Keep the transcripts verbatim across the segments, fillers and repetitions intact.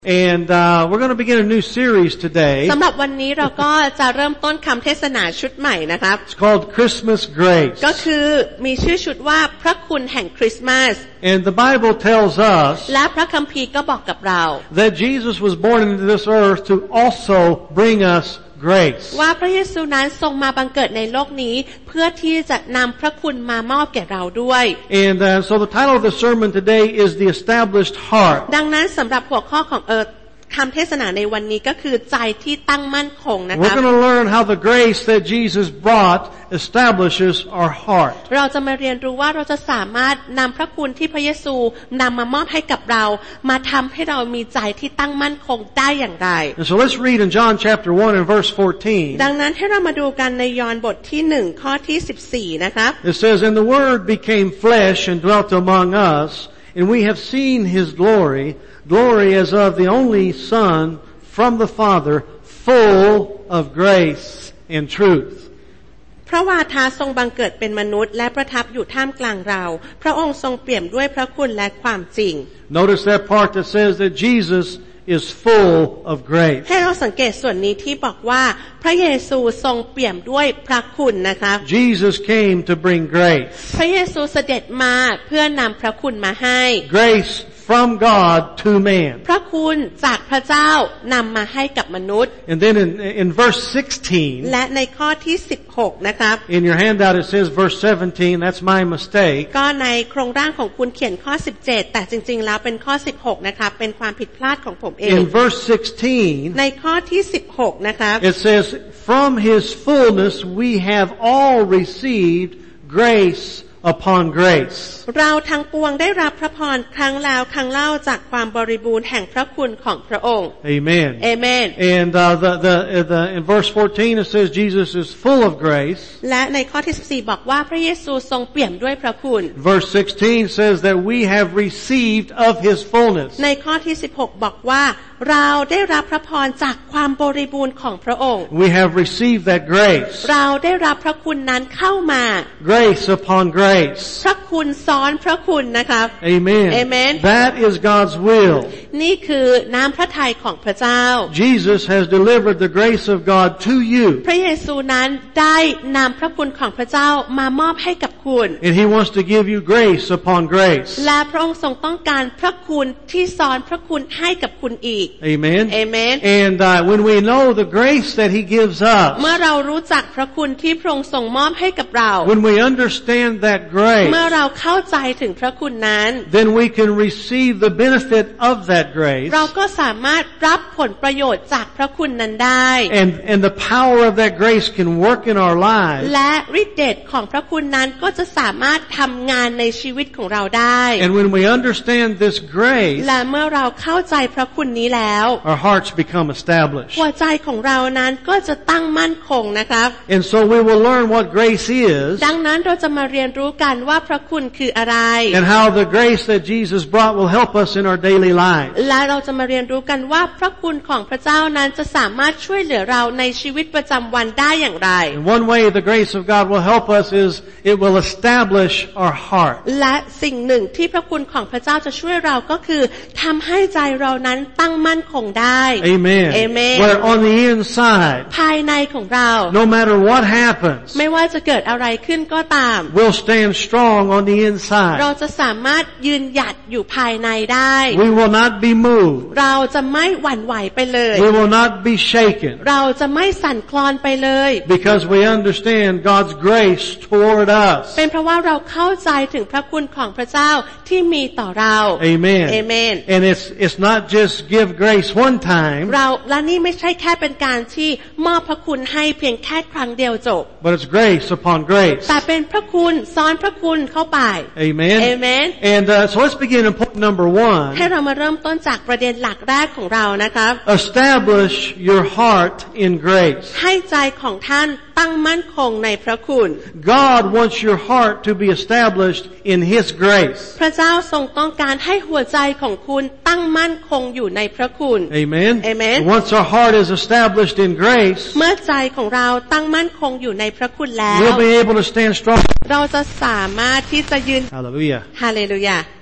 And uh, we're going to begin a new series today. สำหรับวันนี้เราก็จะเริ่มต้นคำเทศนาชุดใหม่นะครับ It's called Christmas Grace. ก็คือมีชื่อชุดว่าพระคุณแห่งคริสต์มาส And the Bible tells us และพระคัมภีร์ก็บอกกับเรา that Jesus was born into this earth to also bring us grace. ว่าพระเยซูนั้นทรงมาบังเกิดในโลกนี้เพื่อที่จะนำพระคุณมามอบแก่เราด้วย And uh, so the title of the sermon today is The Established Heart. ดังนั้นสำหรับหัวข้อของเออคำเทศนาในวันนี้ก็คือใจที่ตั้งมั่นคงนะค We're รับ going to learn how the grace that Jesus brought establishes our heart. เราจะมาเรียนรู้ว่าเราจะสามารถนำพระคุณที่พระเยซูนำมามอบให้กับเรามาทำให้เรามีใจที่ตั้งมั่นคงได้อย่างไร And so let's read in John chapter one and verse fourteen. ดังนั้นให้เรามาดูกันในยอห์นบทที่หนึ่งข้อที่สิบสี่นะครับ It says, And the Word became flesh and dwelt among us, and we have seen His glory, glory as of the only Son from the Father, full of grace and truth. พระวาทาทรงบังเกิดเป็นมนุษย์และประทับอยู่ท่ามกลางเราพระองค์ทรงเปี่ยมด้วยพระคุณและความจริง Notice that part that says that Jesus is full of grace. ให้เราสังเกตส่วนนี้ที่บอกว่าพระเยซูทรงเปี่ยมด้วยพระคุณนะครับ Jesus came to bring grace. พระเยซูเสด็จมาเพื่อนำพระคุณมาให้ Grace from God to man. พระคุณจากพระเจ้านำมาให้กับมนุษย์ And then in, in verse sixteen, และในข้อที่สิบหกนะครับ in your handout it says verse seventeen, that's my mistake. ก็ในโครงร่างของคุณเขียนข้อสิบเจ็ดแต่จริงๆแล้วเป็นข้อสิบหกนะครับเป็นความผิดพลาดของผมเอง In verse sixteen, ในข้อที่สิบหกนะครับ it says, From His fullness we have all received grace upon grace. เราทั้งปวงได้รับพระพรครั้งแล้วครั้งเล่าจากความบริบูรณ์แห่งพระคุณของพระองค์ Amen. Amen. And uh, the, the, the, in verse fourteen it says Jesus is full of grace. และในข้อที่สิบสี่บอกว่าพระเยซูทรงเปี่ยมด้วยพระคุณ Verse sixteen says that we have received of His fullness. ในข้อที่สิบหกบอกว่าเราได้รับพระพรจากความบริบูรณ์ของพระองค์ We have received that grace. เราได้รับพระคุณนั้นเข้ามา Grace upon grace. พระคุณซ้อนพระคุณนะครับ Amen. Amen. That is God's will. นี่คือน้ำพระทัยของพระเจ้า Jesus has delivered the grace of God to you. พระเยซูนั้นได้นำพระคุณของพระเจ้ามามอบให้กับคุณ And He wants to give you grace upon grace. และพระองค์ทรงต้องการพระคุณที่ซ้อนพระคุณให้กับคุณอีก Amen. Amen. And uh, when we know the grace that He gives us, เมื่อเรารู้จักพระคุณที่พระองค์ทรงมอบให้กับเรา when we understand that grace, เมื่อเราเข้าใจถึงพระคุณนั้น then we can receive the benefit of that grace. เราก็สามารถรับผลประโยชน์จากพระคุณนั้นได้ And, and the power of that grace can work in our lives. และฤทธิ์เดชของพระคุณนั้นก็จะสามารถทำงานในชีวิตของเราได้ And when we understand this grace, และเมื่อเราเข้าใจพระคุณนี้แล้ว our hearts become established. หัวใจของเรานั้นก็จะตั้งมั่นคงนะครับ And so we will learn what grace is ดังนั้นเราจะมาเรียนรู้กันว่าพระคุณคืออะไร and how the grace that Jesus brought will help us in our daily lives. และเราจะมาเรียนรู้กันว่าพระคุณของพระเจ้านั้นจะสามารถช่วยเหลือเราในชีวิตประจำวันได้อย่างไร And one way the grace of God will help us is it will establish our heart. และสิ่งหนึ่งที่พระคุณของพระเจ้าจะช่วยเราก็คือทำให้ใจเรานั้นตั้งมั่นคงได้ Amen. Amen. Where on the inside, ภายในของเรา no matter what happens, ไม่ว่าจะเกิดอะไรขึ้นก็ตาม we'll stand strong on the inside. เราจะสามารถยืนหยัดอยู่ภายในได้ We will not be moved. เราจะไม่หวั่นไหวไปเลย We will not be shaken เราจะไม่สั่นคลอนไปเลย because we understand God's grace toward us. เป็นเพราะว่าเราเข้าใจถึงพระคุณของพระเจ้าที่มีต่อเรา Amen. Amen. And it's it's not just give grace one time, เราและนี่ไม่ใช่แค่เป็นการที่มอบพระคุณให้เพียงแค่ครั้งเดียวจบ but it's grace upon grace. แต่เป็นพระคุณซ้อนพระคุณเข้าไป Amen. Amen. And uh, so let's begin in point number one. ให้เรามาเริ่มต้นจากประเด็นหลักแรกของเรานะครับ Establish your heart in grace. ให้ใจของท่านตั้งมั่นคงในพระคุณ God wants your heart to be established in His grace. พระเจ้าทรงต้องการให้หัวใจของคุณตั้งมั่นคงอยู่ในพระคุณ Amen. Amen. Once our heart is established in grace, เมื่อใจของเราตั้งมั่นคงอยู่ในพระคุณแล้ว we'll be able to stand strong. เราจะสามารถที่จะยืน Hallelujah. ฮาเลลูยา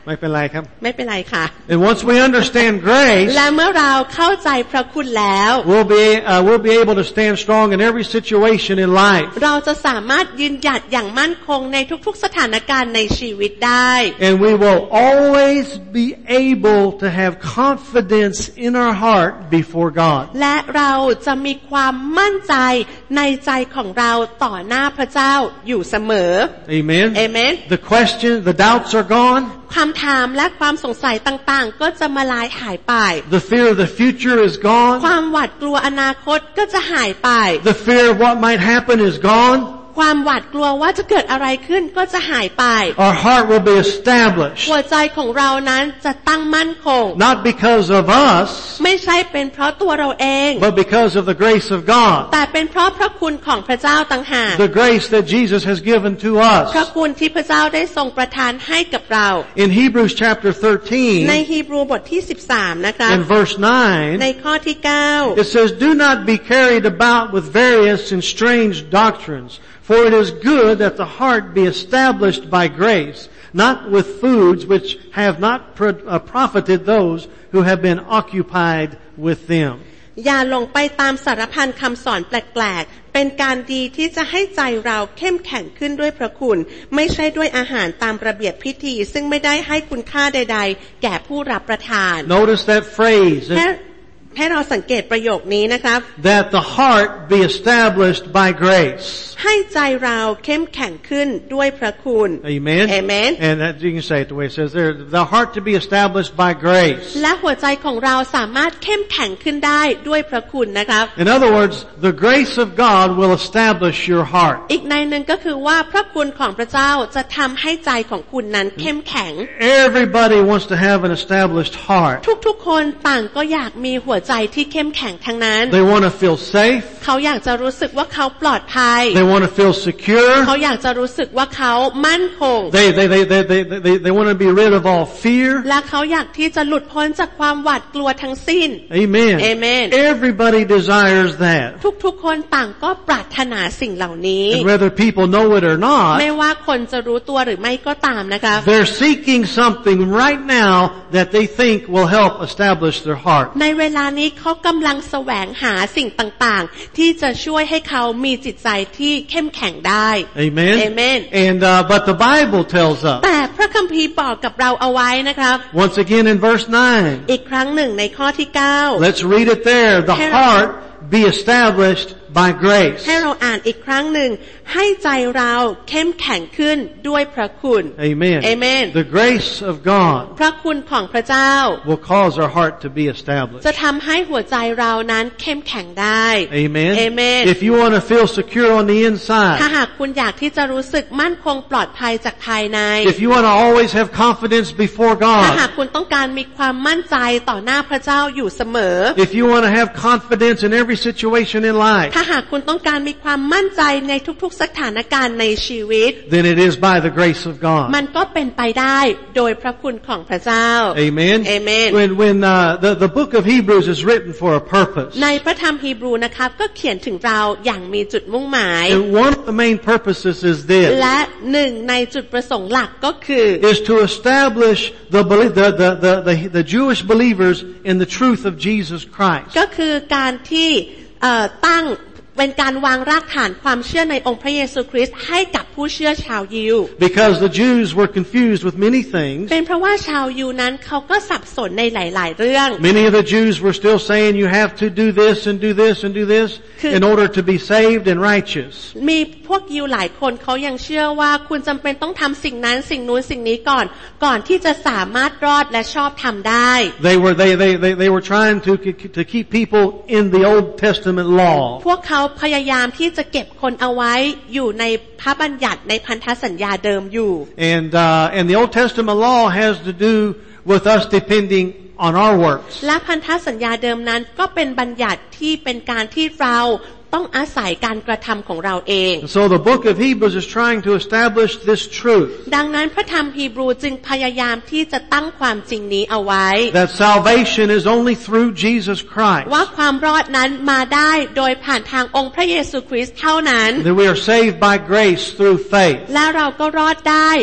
ไม่เป็นไรครับไม่เป็นไรค่ะ And once we understand grace, และเมื่อเราเข้าใจพระคุณแล้ว we'll be uh, we'll be able to stand strong in every situation in life. เราจะสามารถยืนหยัดอย่างมั่นคงในทุกๆสถานการณ์ในชีวิตได้ And we will always be able to have confidence in our heart before God. และเราจะมีความมั่นใจในใจของเราต่อหน้าพระเจ้าอยู่เสมอ Amen. Amen. The question, the doubts are gone. คำถามและความสงสัยต่างๆก็จะมาลายหายไป The fear of the future is ค gone. วามหวาดกลัวอนาคตก็จะหายไป The fear of what might happen is gone. ความหวาดกลัวว่าจะเกิดอะไรขึ้นก็จะหายไป Our heart will be established. หัวใจของเรานั้นจะตั้งมั่นคง Not because of us, ไม่ใช่เป็นเพราะตัวเราเอง but because of the grace of God. แต่เป็นเพราะพระคุณของพระเจ้าต่างหาก The grace that Jesus has given to พระ us. คุณที่พระเจ้าได้ทรงประทานให้กับเรา In Hebrews chapter ใน thirteen, ฮีบรูบทที่สิบสามนะคะ in verse ใน nine, ข้อที่เก้า it says, "Do not be carried about with various and strange doctrines, for it is good that the heart be established by grace, not with foods which have not pro- uh, profited those who have been occupied with them." อย่าหลงไปตามสารพันคำสอนแปลกๆเป็นการดีที่จะให้ใจเราเข้มแข็งขึ้นด้วยพระคุณไม่ใช่ด้วยอาหารตามระเบียบพิธีซึ่งไม่ได้ให้คุณค่าใดๆแก่ผู้รับประทาน Notice that phrase, ให้ให้เราสังเกตประโยคนี้นะครับ that the heart be established by grace. ให้ใจเราเข้มแข็งขึ้นด้วยพระคุณ Amen. Amen. And that, you can say it the way it says there, the heart to be established by grace. และหัวใจของเราสามารถเข้มแข็งขึ้นได้ด้วยพระคุณนะครับ In other words, the grace of God will establish your heart. อีกในหนึ่งก็คือว่าพระคุณของพระเจ้าจะทำให้ใจของคุณนั้นเข้มแข็ง Everybody wants to have an established heart. ทุกๆคนต่างก็อยากมีหัวใจที่เข้มแข็งทั้งนั้น They want to feel safe. เขาอยากจะรู้สึกว่าเขาปลอดภัย They want to feel secure. เขาอยากจะรู้สึกว่าเขามั่นคง They, they, they, they, they, they, they want to be rid of all fear. และเขาอยากที่จะหลุดพ้นจากความหวาดกลัวทั้งสิ้น Amen. Amen. Everybody desires that. ทุกๆคนต่างก็ปรารถนาสิ่งเหล่านี้ And whether people know it or ไม่ not, ว่าคนจะรู้ตัวหรือไม่ก็ตามนะคะ they're seeking something right now that they think will help establish their heart. ในเวลานี้เขากำลังแสวงหาสิ่งต่างๆที่จะช่วยให้เขามีจิตใจที่เข้มแข็งได้ Amen. Amen. And uh, but the Bible tells us แต่พระคัมภีร์บอกกับเราเอาไว้นะครับ once again in verse nine. อีกครั้งหนึ่งในข้อที่เก้า Let's read it there. The heart be established by grace. ให้เราอ่านอีกครั้งหนึ่งให้ใจเราเข้มแข็งขึ้นด้วยพระคุณ Amen. Amen. The grace of God พระคุณของพระเจ้า will cause our heart to be established. จะทำให้หัวใจเรานั้นเข้มแข็งได้ Amen. Amen. If you want to feel secure on the ถ้า inside, หากคุณอยากที่จะรู้สึกมั่นคงปลอดภัยจากภายใน if you want to always have confidence before ถ้าหาก God, คุณต้องการมีความมั่นใจต่อหน้าพระเจ้าอยู่เสมอ if you want to have confidence in every situation in life, ถ้าหากคุณต้องการมีความมั่นใจในทุกๆสถานการณ์ในชีวิต then it is by the grace of มัน God. ก็เป็นไปได้โดยพระคุณของพระเจ้า Amen. Amen. When when uh, the the book of Hebrews is written for a purpose, ในพระธรรมฮีบรูนะครับก็เขียนถึงเราอย่างมีจุดมุ่งหมาย and one of the main purposes is this: และหนึ่งในจุดประสงค์หลักก็คือ is to establish the belie- the the the the, the Jewish believers in the truth of Jesus Christ. ก็คือการที่เอ่อตั้งเป็นการวางรากฐานความเชื่อในองค์พระเยซูคริสต์ให้กับผู้เชื่อชาวยิว Because the Jews were confused with many things. เป็นเพราะว่าชาวยิวนั้นเขาก็สับสนในหลายๆเรื่อง Many of the Jews were still saying you have to do this and do this and do this in order to be saved and righteous. มีพวกยิวหลายคนเขายังเชื่อว่าคุณจำเป็นต้องทำสิ่งนั้นสิ่งนู้นสิ่งนี้ก่อนก่อนที่จะสามารถรอดและชอบทำได้ They were they they they, they were trying to to keep people in the Old Testament law. พวกเขาพยายามที่จะเก็บคนเอาไว้อยู่ในพระบัญญัติในพันธสัญญาเดิมอยู่ And uh, and the Old Testament law has to do with us depending on our works. และพันธสัญญาเดิมนั้นก็เป็นบัญญัติที่เป็นการที่เราต้องอาศัยการกระทำของเราเอง So the book of Hebrews is trying to establish this truth. ดังนั้นพระธรรมฮีบรูจึงพยายามที่จะตั้งความจริงนี้เอาไว้ That salvation is only through Jesus Christ. ว่าความรอดนั้นมาได้โดยผ่านทางองค์พระเยซูคริสต์เท่านั้น That we are saved by grace through faith. และเราก็รอดได้เพ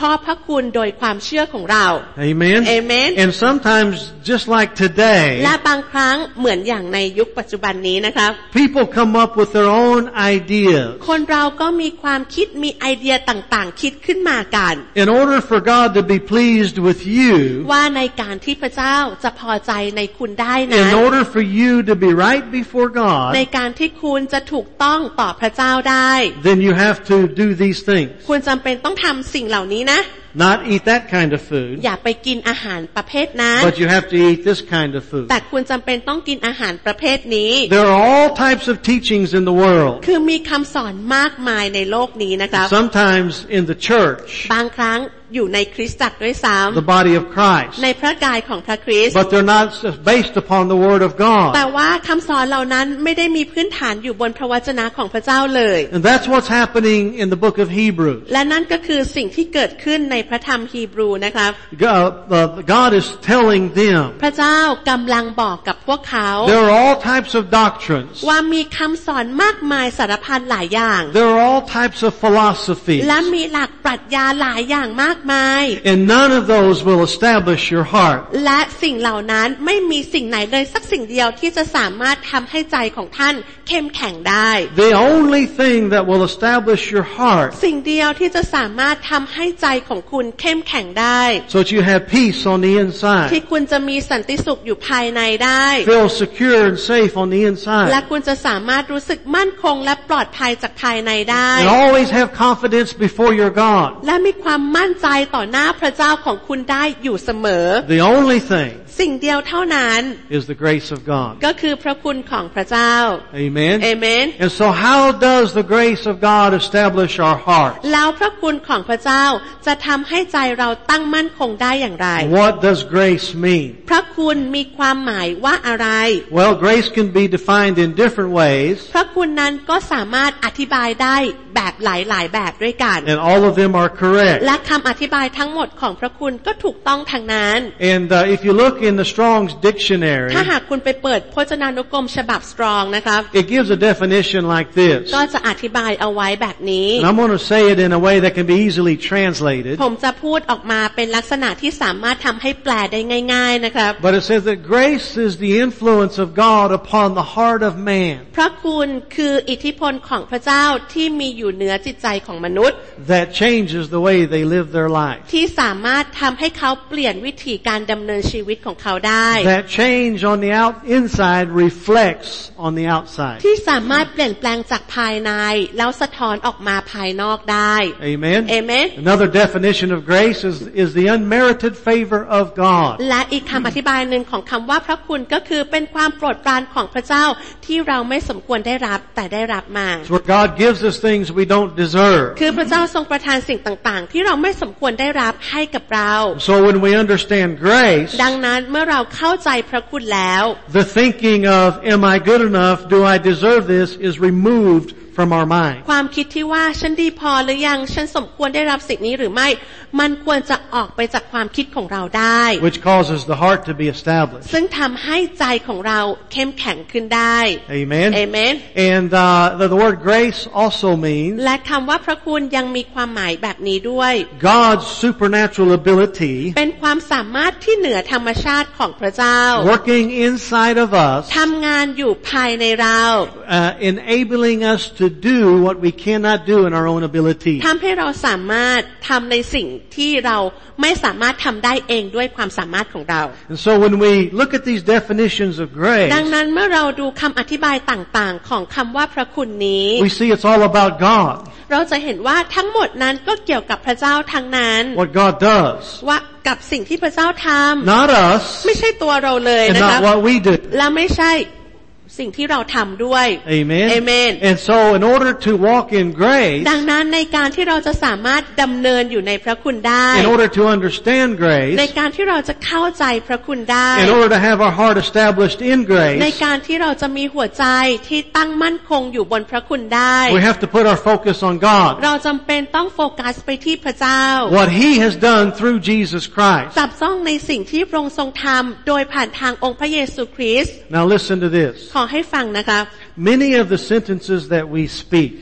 พ่อพระคุณโดยความเชื่อของเรา Amen. Amen. And sometimes, just like today, และบางครั้งเหมือนอย่างในยุคปัจจุบันนี้นะครับ people come up with their own ideas. คนเราก็มีความคิดมีไอเดียต่างๆคิดขึ้นมากัน In order for God to be pleased with you, ว่าในการที่พระเจ้าจะพอใจในคุณได้นั้น in order for you to be right before God, ในการที่คุณจะถูกต้องต่อพระเจ้าได้ then you have to do these things. คุณจำเป็นต้องทำสิ่งเหล่านี้นะ Not eat that kind of food, อย่าไปกินอาหารประเภทนั้น but you have to eat this kind of food. แต่คุณจำเป็นต้องกินอาหารประเภทนี้ There are all types of teachings in the world. คือมีคำสอนมากมายในโลกนี้นะครับ Sometimes in the church, บางครั้งอยู่ในคริสตจักรด้วยซ้ the body of ำ Christ, ในพระกายของพระคริสต์ but they're not based upon the Word of แต่ God. ว่าคำสอนเหล่านั้นไม่ได้มีพื้นฐานอยู่บนพระวจนะของพระเจ้าเลย And that's what's happening in the book of Hebrews. และนั่นก็คือสิ่งที่เกิดขึ้นในพระธรรมฮีบรูนะครับ God, uh, God is telling them พระเจ้ากำลังบอกกับพวกเขา there are all types of doctrines. ว่ามีคำสอนมากมายสารพันหลายอย่าง There are all types of philosophies. และมีหลักปรัชญาหลายอย่างมากมาย And none of those will establish your heart. และสิ่งเหล่านั้นไม่มีสิ่งไหนเลยสักสิ่งเดียวที่จะสามารถทำให้ใจของท่านเข้มแข็งได้ The only thing that will establish your heart, สิ่งเดียวที่จะสามารถทำให้ใจของคุณเข้มแข็งได้ so that you have peace on the ที่ inside, คุณจะมีสันติสุขอยู่ภายในได้ feel secure and safe on the และ inside, คุณจะสามารถรู้สึกมั่นคงและปลอดภัยจากภายในได้ and always have confidence before your God. และมีความมั่นใจต่อหน้าพระเจ้าของคุณได้อยู่เสมอ The only thing สิ่งเดียวเท่านั้น is the grace of God. ก็คือพระคุณของพระเจ้า Amen. เอเมน And so how does the grace of God establish our hearts? แล้วพระคุณของพระเจ้าจะทำให้ใจเราตั้งมั่นคงได้อย่างไร What does grace mean? พระคุณมีความหมายว่าอะไร Well, grace can be defined in different ways, พระคุณนั้นก็สามารถอธิบายได้แบบหลายๆแบบด้วยกัน and all of them are correct. และคำอธิบายทั้งหมดของพระคุณก็ถูกต้องทางนั้น And uh, if you look in the Strong's dictionary, ถ้าหากคุณไปเปิดพจนานุกรมฉบับ Strong นะครับ it gives a definition like this. ก็จะอธิบายเอาไว้แบบนี้ And I'm going to say it in a way that can be easily translated. ผมจะพูดออกมาเป็นลักษณะที่สามารถทำให้แปลได้ง่ายๆนะครับ But it says that grace is the influence of God upon the heart of man พระคุณคืออิทธิพลของพระเจ้าที่มีอยู่เหนือจิตใจของมนุษย์ that changes the way they live their life. ที่สามารถทำให้เขาเปลี่ยนวิธีการดำเนินชีวิตของเขาได้ That change on the out inside reflects on the outside. ที่สามารถเปลี่ยนแปลงจากภายในแล้วสะท้อนออกมาภายนอกได้ Amen. Amen. Another definition of grace is is the unmerited favor of God. และอีกคำอธิบายหนึ่งของคำว่าพระคุณก็คือเป็นความโปรดปรานของพระเจ้าที่เราไม่สมควรได้รับแต่ได้รับมา It's where God gives us things we don't deserve. คือพระเจ้าทรงประทานสิ่งต่างๆที่เราไม่สมควรได้รับให้กับเรา So when we understand grace, ดังนั้นเมื่อเราเข้าใจพระคุณแล้ว the thinking of am I good enough, do I deserve this is removed from our mind. ความคิดที่ว่าฉันดีพอหรือยังฉันสมควรได้รับสิ่งนี้หรือไม่มันควรจะออกไปจากความคิดของเราได้ Which causes the heart to be established. ซึ่งทำให้ใจของเราเข้มแข็งขึ้นได้ Amen. Amen. And uh, the, the word grace also means และคำว่าพระคุณยังมีความหมายแบบนี้ด้วย God's supernatural ability เป็นความสามารถที่เหนือธรรมชาติของพระเจ้า working inside of us, ทำงานอยู่ภายในเรา uh, enabling us to do what we cannot do in our own ability. ทำให้เราสามารถทำในสิ่งที่เราไม่สามารถทำได้เองด้วยความสามารถของเรา And so when we look at these definitions of grace, ดังนั้นเมื่อเราดูคำอธิบายต่างๆของคำว่าพระคุณนี้ we see it's all about God, เราจะเห็นว่าทั้งหมดนั้นก็เกี่ยวกับพระเจ้าทั้งนั้น what God does, ว่ากับสิ่งที่พระเจ้าท not us, ำไม่ใช่ตัวเราเลย and นะคะ not what we do. และไม่ใช่สิ่งที่เราทำด้วย Amen. Amen. And so in order to walk in grace, ดังนั้นในการที่เราจะสามารถดำเนินอยู่ในพระคุณได้ in order to understand ใน grace, การที่เราจะเข้าใจพระคุณได้ in order to have our heart established in ใน grace, การที่เราจะมีหัวใจที่ตั้งมั่นคงอยู่บนพระคุณได้ we have to put our focus on God, เราจำเป็นต้องโฟกัสไปที่พระเจ้า what He has done through Jesus Christ. จับจ้องในสิ่งที่พระองค์ทรงทำโดยผ่านทางองค์พระเยซูคริสต์ Now listen to this. ขอให้ฟังนะคะ Many of the sentences that we speak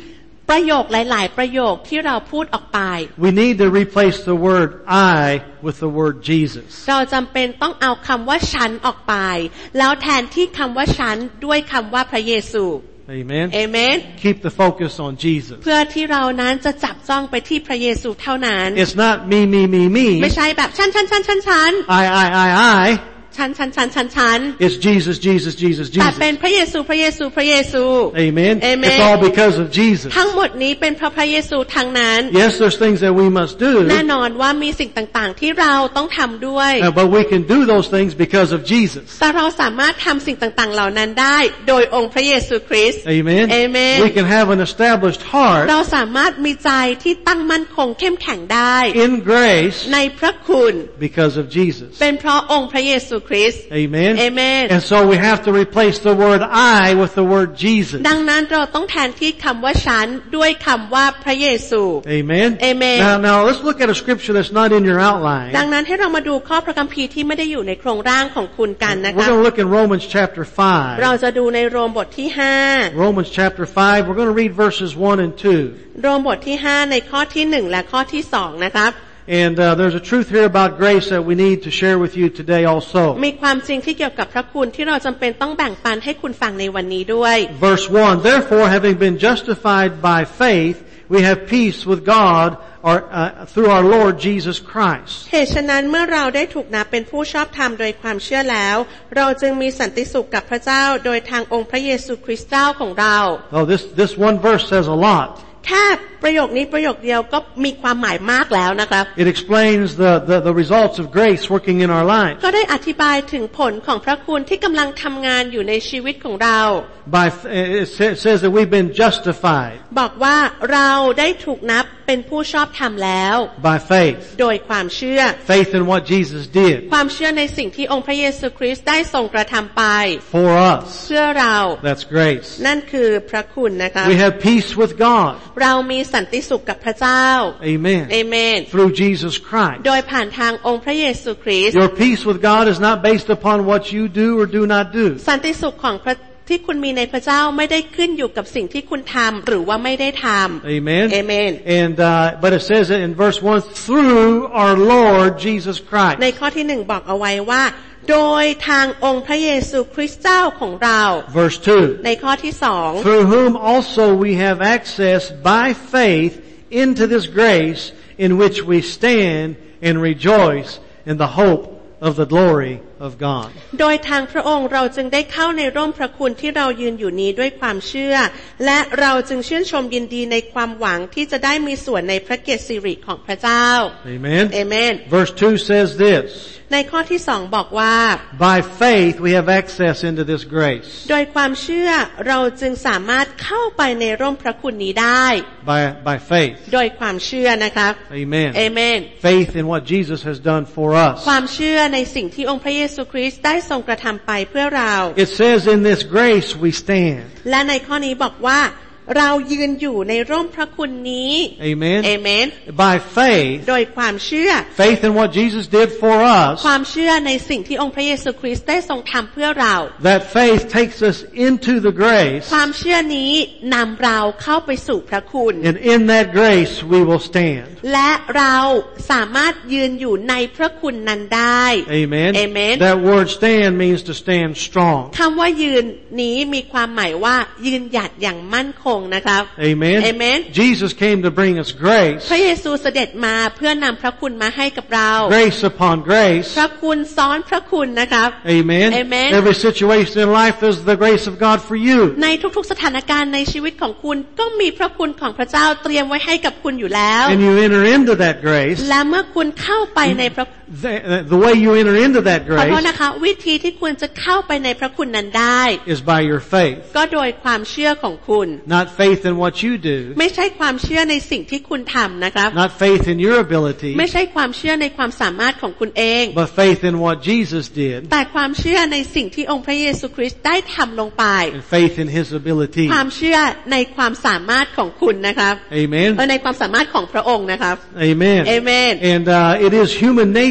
ประโยคหลายๆประโยคที่เราพูดออกไป We need to replace the word I with the word Jesus. เราจำเป็นต้องเอาคำว่าฉันออกไปแล้วแทนที่คำว่าฉันด้วยคำว่าพระเยซู Amen. Amen. Keep the focus on Jesus. เพื่อที่เรานั้นจะจับจ้องไปที่พระเยซูเท่านั้น It's not me, me, me, me. ไม่ใช่แบบฉันฉันฉันฉันฉัน I, I, I, I. ฉันฉันฉันฉันฉัน It's Jesus, Jesus, Jesus, แต่ Jesus. เป็นพระเยซูพระเยซูพระเยซู Amen. Amen. It's all because of Jesus. ทั้งหมดนี้เป็นเพราะพระเยซูทั้งนั้น Yes, there's things that we must do. แน่นอนว่ามีสิ่งต่างๆที่เราต้องทำด้วย Uh, but we can do those things because of Jesus. แต่เราสามารถทำสิ่งต่างๆเหล่านั้นได้โดยองค์พระเยซูคริสต์ Amen. Amen. We can have an established heart เราสามารถมีใจที่ตั้งมั่นคงเข้มแข็งได้ in grace ในพระคุณ because of Jesus. เป็นเพราะองค์พระเยซูคริสต์ Amen. Amen. And so we have to replace the word I with the word Jesus. ดังนั้นเราต้องแทนที่คำว่าฉันด้วยคำว่าพระเยซู Amen. Amen. Now, now let's look at a scripture that's not in your outline. ดังนั้นให้เรามาดูข้อพระคัมภีร์ที่ไม่ได้อยู่ในโครงร่างของคุณกันนะ We're คะ going to look in Romans chapter เรา five. จะดูในโรมบทที่ห้า Romans chapter five. We're going to read verses one and two. โรมบทที่ห้าในข้อที่หนึ่งและข้อที่สองนะครับ And uh, there's a truth here about grace that we need to share with you today also. มีความจริงที่เกี่ยวกับพระคุณที่เราจำเป็นต้องแบ่งปันให้คุณฟังในวันนี้ด้วย Verse one, therefore having been justified by faith, we have peace with God or, uh, through our Lord Jesus Christ. เหตุฉะนั้นเมื่อเราได้ถูกนับเป็นผู้ชอบธรรมโดยความเชื่อแล้วเราจึงมีสันติสุขกับพระเจ้าโดยทางองค์พระเยซูคริสต์เจ้าของเรา Oh, this, this one verse says a lot. แค่ประโยคนี้ประโยคเดียวก็มีความหมายมากแล้วนะครับ It explains the, the, the results of grace working in our lives. ก็ได้อธิบายถึงผลของพระคุณที่กำลังทำงานอยู่ในชีวิตของเรา By, it says that we've been justified บอกว่าเราได้ถูกนับเป็นผู้ชอบธรรมแล้ว by faith. โดยความเชื่อ Faith in what Jesus did ความเชื่อในสิ่งที่องค์พระเยซูคริสต์ได้ทรงกระทำไป for us. เพื่อเรา That's grace. นั่นคือพระคุณนะคะ We have peace with God. เรามีสันติสุขกับพระเจ้า Amen. Amen. Through Jesus Christ. โดยผ่านทางองค์พระเยซูคริสต์ Your peace with God is not based upon what you do or do not do. สันติสุขของพระที่คุณมีในพระเจ้าไม่ได้ขึ้นอยู่กับสิ่งที่คุณทำหรือว่าไม่ได้ทำ Amen. Amen. And uh, but it says in verse one, through our Lord Jesus Christ. ในข้อที่หนึ่งบอกเอาไว้ว่าโดยทางองค์พระเยซูคริสต์เจ้าของเรา Verse two. ในข้อที่สอง Through whom also we have access by faith into this grace in which we stand and rejoice in the hope of the glory of God. โดยทางพระองค์เราจึงได้เข้าในร่มพระคุณที่เรายืนอยู่นี้ด้วยความเชื่อและเราจึงชื่นชมยินดีในความหวังที่จะได้มีส่วนในพระเกียรติสิริของพระเจ้า Amen. Amen. Verse two says this. ในข้อที่สองบอกว่า By faith we have access into this grace. โดยความเชื่อเราจึงสามารถเข้าไปในร่มพระคุณนี้ได้ By, by faith. โดยความเชื่อนะครับ Amen. Amen. Faith in what Jesus has done for us. ความเชื่อในสิ่งที่องค์พระเยซูคริสต์ได้ทรงกระทำไปเพื่อเรา It says in this grace we stand. และในข้อนี้บอกว่าเรายืนอยู่ในร่มพระคุณนี้ Amen. Amen. By faith. โดยความเชื่อ Faith in what Jesus did for us. ความเชื่อในสิ่งที่องค์พระเยซูคริสต์ได้ทรงทำเพื่อเรา That faith takes us into the grace. ความเชื่อนี้นำเราเข้าไปสู่พระคุณ And in that grace we will stand. และเราสามารถยืนอยู่ในพระคุณนั้นได้ Amen. Amen. That word stand means to stand strong. คำว่ายืนนี้มีความหมายว่ายืนหยัดอย่างมั่นคงนะครับ Amen. Amen. Jesus came to bring us grace. พระเยซูเสด็จมาเพื่อนำพระคุณมาให้กับเรา Grace upon grace. พระคุณซ้อนพระคุณนะครับ Amen. Amen. Every situation in life there's the grace of God for you. ในทุกๆสถานการณ์ในชีวิตของคุณก็มีพระคุณของพระเจ้าเตรียมไว้ให้กับคุณอยู่แล้ว And you enter into that grace. และเมื่อคุณเข้าไปในพระ The, the way you enter into that ขอโทษ grace นะคะวิธีที่คุณจะเข้าไปในพระคุณนั้นได้ is by your faith. ก็โดยความเชื่อของคุณ Not faith in what you do. ไม่ใช่ความเชื่อในสิ่งที่คุณทำนะครับ Not faith in your ability. ไม่ใช่ความเชื่อในความสามารถของคุณเอง But faith in what Jesus did. แต่ความเชื่อในสิ่งที่องค์พระเยซูคริสต์ได้ทำลงไป And faith in His ability. ความเชื่อในความสามารถของคุณนะครับ Amen. เออในความสามารถของพระองค์นะครับ Amen. Amen. And uh, it is human nature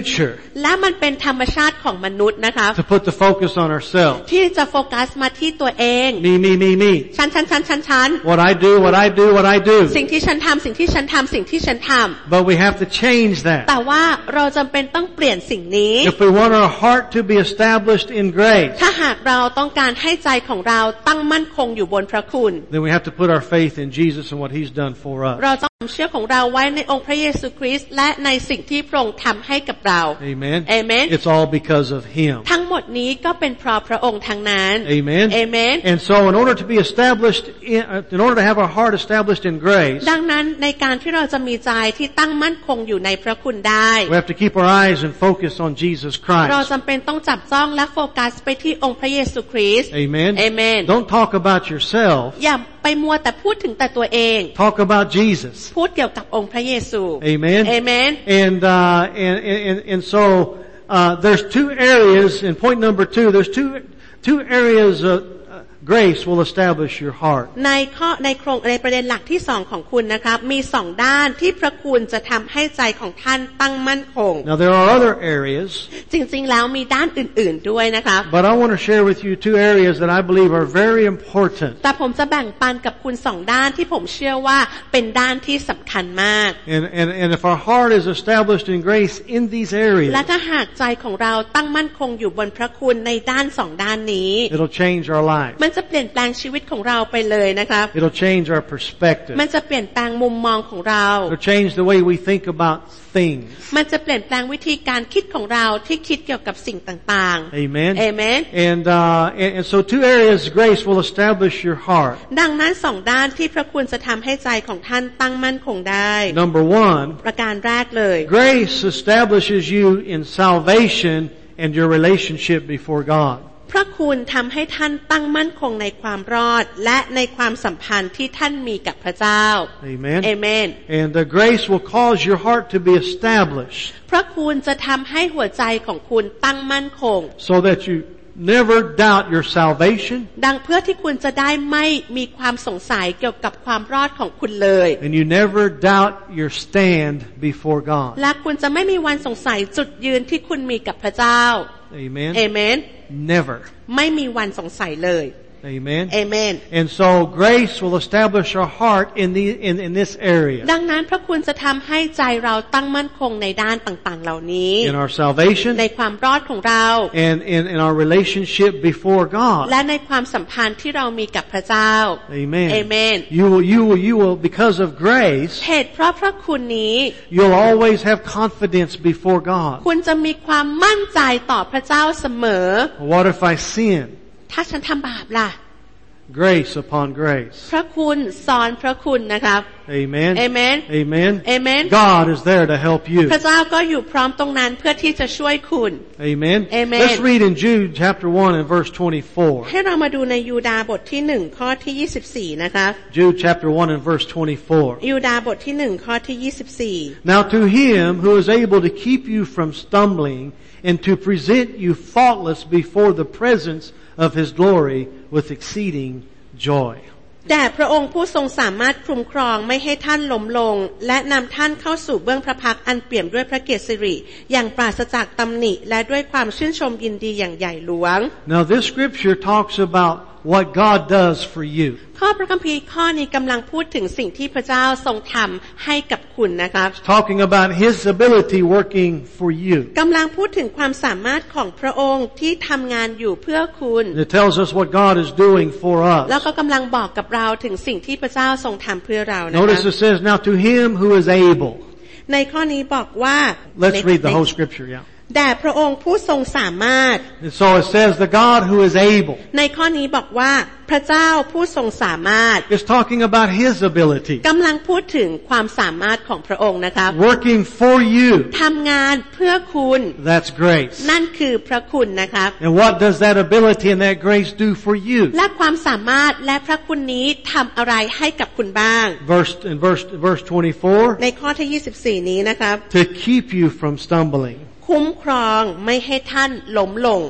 nature และมันเป็นธรรมชาติของมนุษย์นะคะ to put the focus on ourselves ที่จะโฟกัสมาที่ตัวเอง me me me me ฉันฉันฉันฉันฉัน what I do what I do what I do สิ่งที่ฉันทำสิ่งที่ฉันทำสิ่งที่ฉันทำ but we have to change that แต่ว่าเราจำเป็นต้องเปลี่ยนสิ่งนี้ if we want our heart to be established in grace ถ้าหากเราต้องการให้ใจของเราตั้งมั่นคงอยู่บนพระคุณ then we have to put our faith in Jesus and what He's done for us เราต้องเชื่อของเราไว้ในองค์พระเยซูคริสต์และในสิ่งที่พระองค์ทำให้กับเรา Amen Amen It's all because of Him ทั้งหมดนี้ก็เป็นเพราะพระองค์ทั้งนั้น Amen Amen And so in order to be established in, in order to have our heart established in grace ดังนั้นในการที่เราจะมีใจที่ตั้งมั่นคงอยู่ในพระคุณได้ we have to keep our eyes and focus on Jesus Christ เราจำเป็นต้องจับจ้องและโฟกัสไปที่องค์พระเยซูคริสต์ Amen Amen Don't talk about yourself อย่าไปมัวแต่พูดถึงแต่ตัวเอง Talk about Jesus พูดเกี่ยวกับองค์พระเยซู Amen Amen And uh and and and so uh there's two areas in point number two there's two two areas of grace will establish your heart ในข้อในโครงในประเด็นหลักที่สองของคุณนะครับมีสองด้านที่พระคุณจะทำให้ใจของท่านตั้งมั่นคง Now there are other areas จริงๆแล้วมีด้านอื่นๆด้วยนะครับ But I want to share with you two areas that I believe are very important แต่ผมจะแบ่งปันกับคุณสองด้านที่ผมเชื่อว่าเป็นด้านที่สำคัญมาก And and and if our heart is established in grace in these areas และถ้าหากใจของเราตั้งมั่นคงอยู่บนพระคุณในด้านสองด้านนี้ It'll change our lives มันจะเปลี่ยนแปลงชีวิตของเราไปเลยนะครับ It'll change our perspective มันจะเปลี่ยนแปลงมุมมองของเรา It'll change the way we think about things มันจะเปลี่ยนแปลงวิธีการคิดของเราที่คิดเกี่ยวกับสิ่งต่างๆ Amen Amen And uh and, and so two areas grace will establish your heart ดังนั้นสองด้านที่พระคุณจะทำให้ใจของท่านตั้งมั่นคงได้ Number one ประการแรกเลย Grace establishes you in salvation and your relationship before God พระคุณทำให้ท่านตั้งมั่นคงในความรอดและในความสัมพันธ์ที่ท่านมีกับพระเจ้า Amen Amen And the grace will cause your heart to be established พระคุณจะทำให้หัวใจของคุณตั้งมั่นคง so that you never doubt your salvation ดังเพื่อที่คุณจะได้ไม่มีความสงสัยเกี่ยวกับความรอดของคุณเลย and you never doubt your stand before God และคุณจะไม่มีวันสงสัยจุดยืนที่คุณมีกับพระเจ้า Amen Amen Never ไม่มีวันสงสัยเลย Amen Amen And so grace will establish our heart in the in in this area ดังนั้นพระคุณจะทำให้ใจเราตั้งมั่นคงในด้านต่างๆเหล่านี้ in our salvation ในความรอดของเรา and in in our relationship before God และในความสัมพันธ์ที่เรามีกับพระเจ้า Amen Amen You will you will you will because of grace เหตุเพราะพระคุณนี้ you'll always have confidence before God คุณจะมีความมั่นใจต่อพระเจ้าเสมอ What if I sin ถ้าฉันทำบาปล่ะ Grace upon grace พระคุณสอนพระคุณนะครับ Amen Amen Amen Amen God is there to help you พระเจ้าก็อยู่พร้อมตรงนั้นเพื่อที่จะช่วยคุณ Amen Amen Let's read in Jude chapter one and verse twenty-four ให้เรามาดูในยูดาห์บทที่หนึ่งข้อที่ยี่สิบสี่นะคะ Jude chapter one and verse twenty-four ยูดาห์บทที่หนึ่งข้อที่ยี่สิบสี่ Now to him who is able to keep you from stumbling and to present you faultless before the presence of his glory with exceeding joy แด่พระองค์ผู้ทรงสามารถคุ้มครองไม่ให้ท่านล้มลงและนำท่านเข้าสู่เบื้องพระพักตร์อันเปี่ยมด้วยพระเกียรติสิริอย่างปราศจากตำหนิและด้วยความชื่นชมยินดีอย่างใหญ่หลวง Now this scripture talks about what God does for you ข้อพระคัมภีร์ข้อนี้กำลังพูดถึงสิ่งที่พระเจ้าทรงทำให้กับคุณนะครับ Talking about his ability working for you กำลังพูดถึงความสามารถของพระองค์ที่ทำงานอยู่เพื่อคุณ It tells us what God is doing for us แล้วก็กำลังบอกกับเราถึงสิ่งที่พระเจ้าทรงทำเพื่อเรานะคะ Notice it says now to him who is able ในข้อนี้บอกว่า Let's read the whole scripture yeah แด่พระองค์ผู้ทรงสามารถ And so it says the God who is able ในข้อนี้บอกว่าพระเจ้าผู้ทรงสามารถ It's talking about his ability กำลังพูดถึงความสามารถของพระองค์นะครับ working for you ทำงานเพื่อคุณ That's grace นั่นคือพระคุณนะครับ And what does that ability and that grace do for you และความสามารถและพระคุณนี้ทำอะไรให้กับคุณบ้าง Verse in verse verse twenty-four ในข้อที่ยี่สิบสี่นี้นะครับ To keep you from stumbling คุ้มครองไม่ให้ท่านล้มลง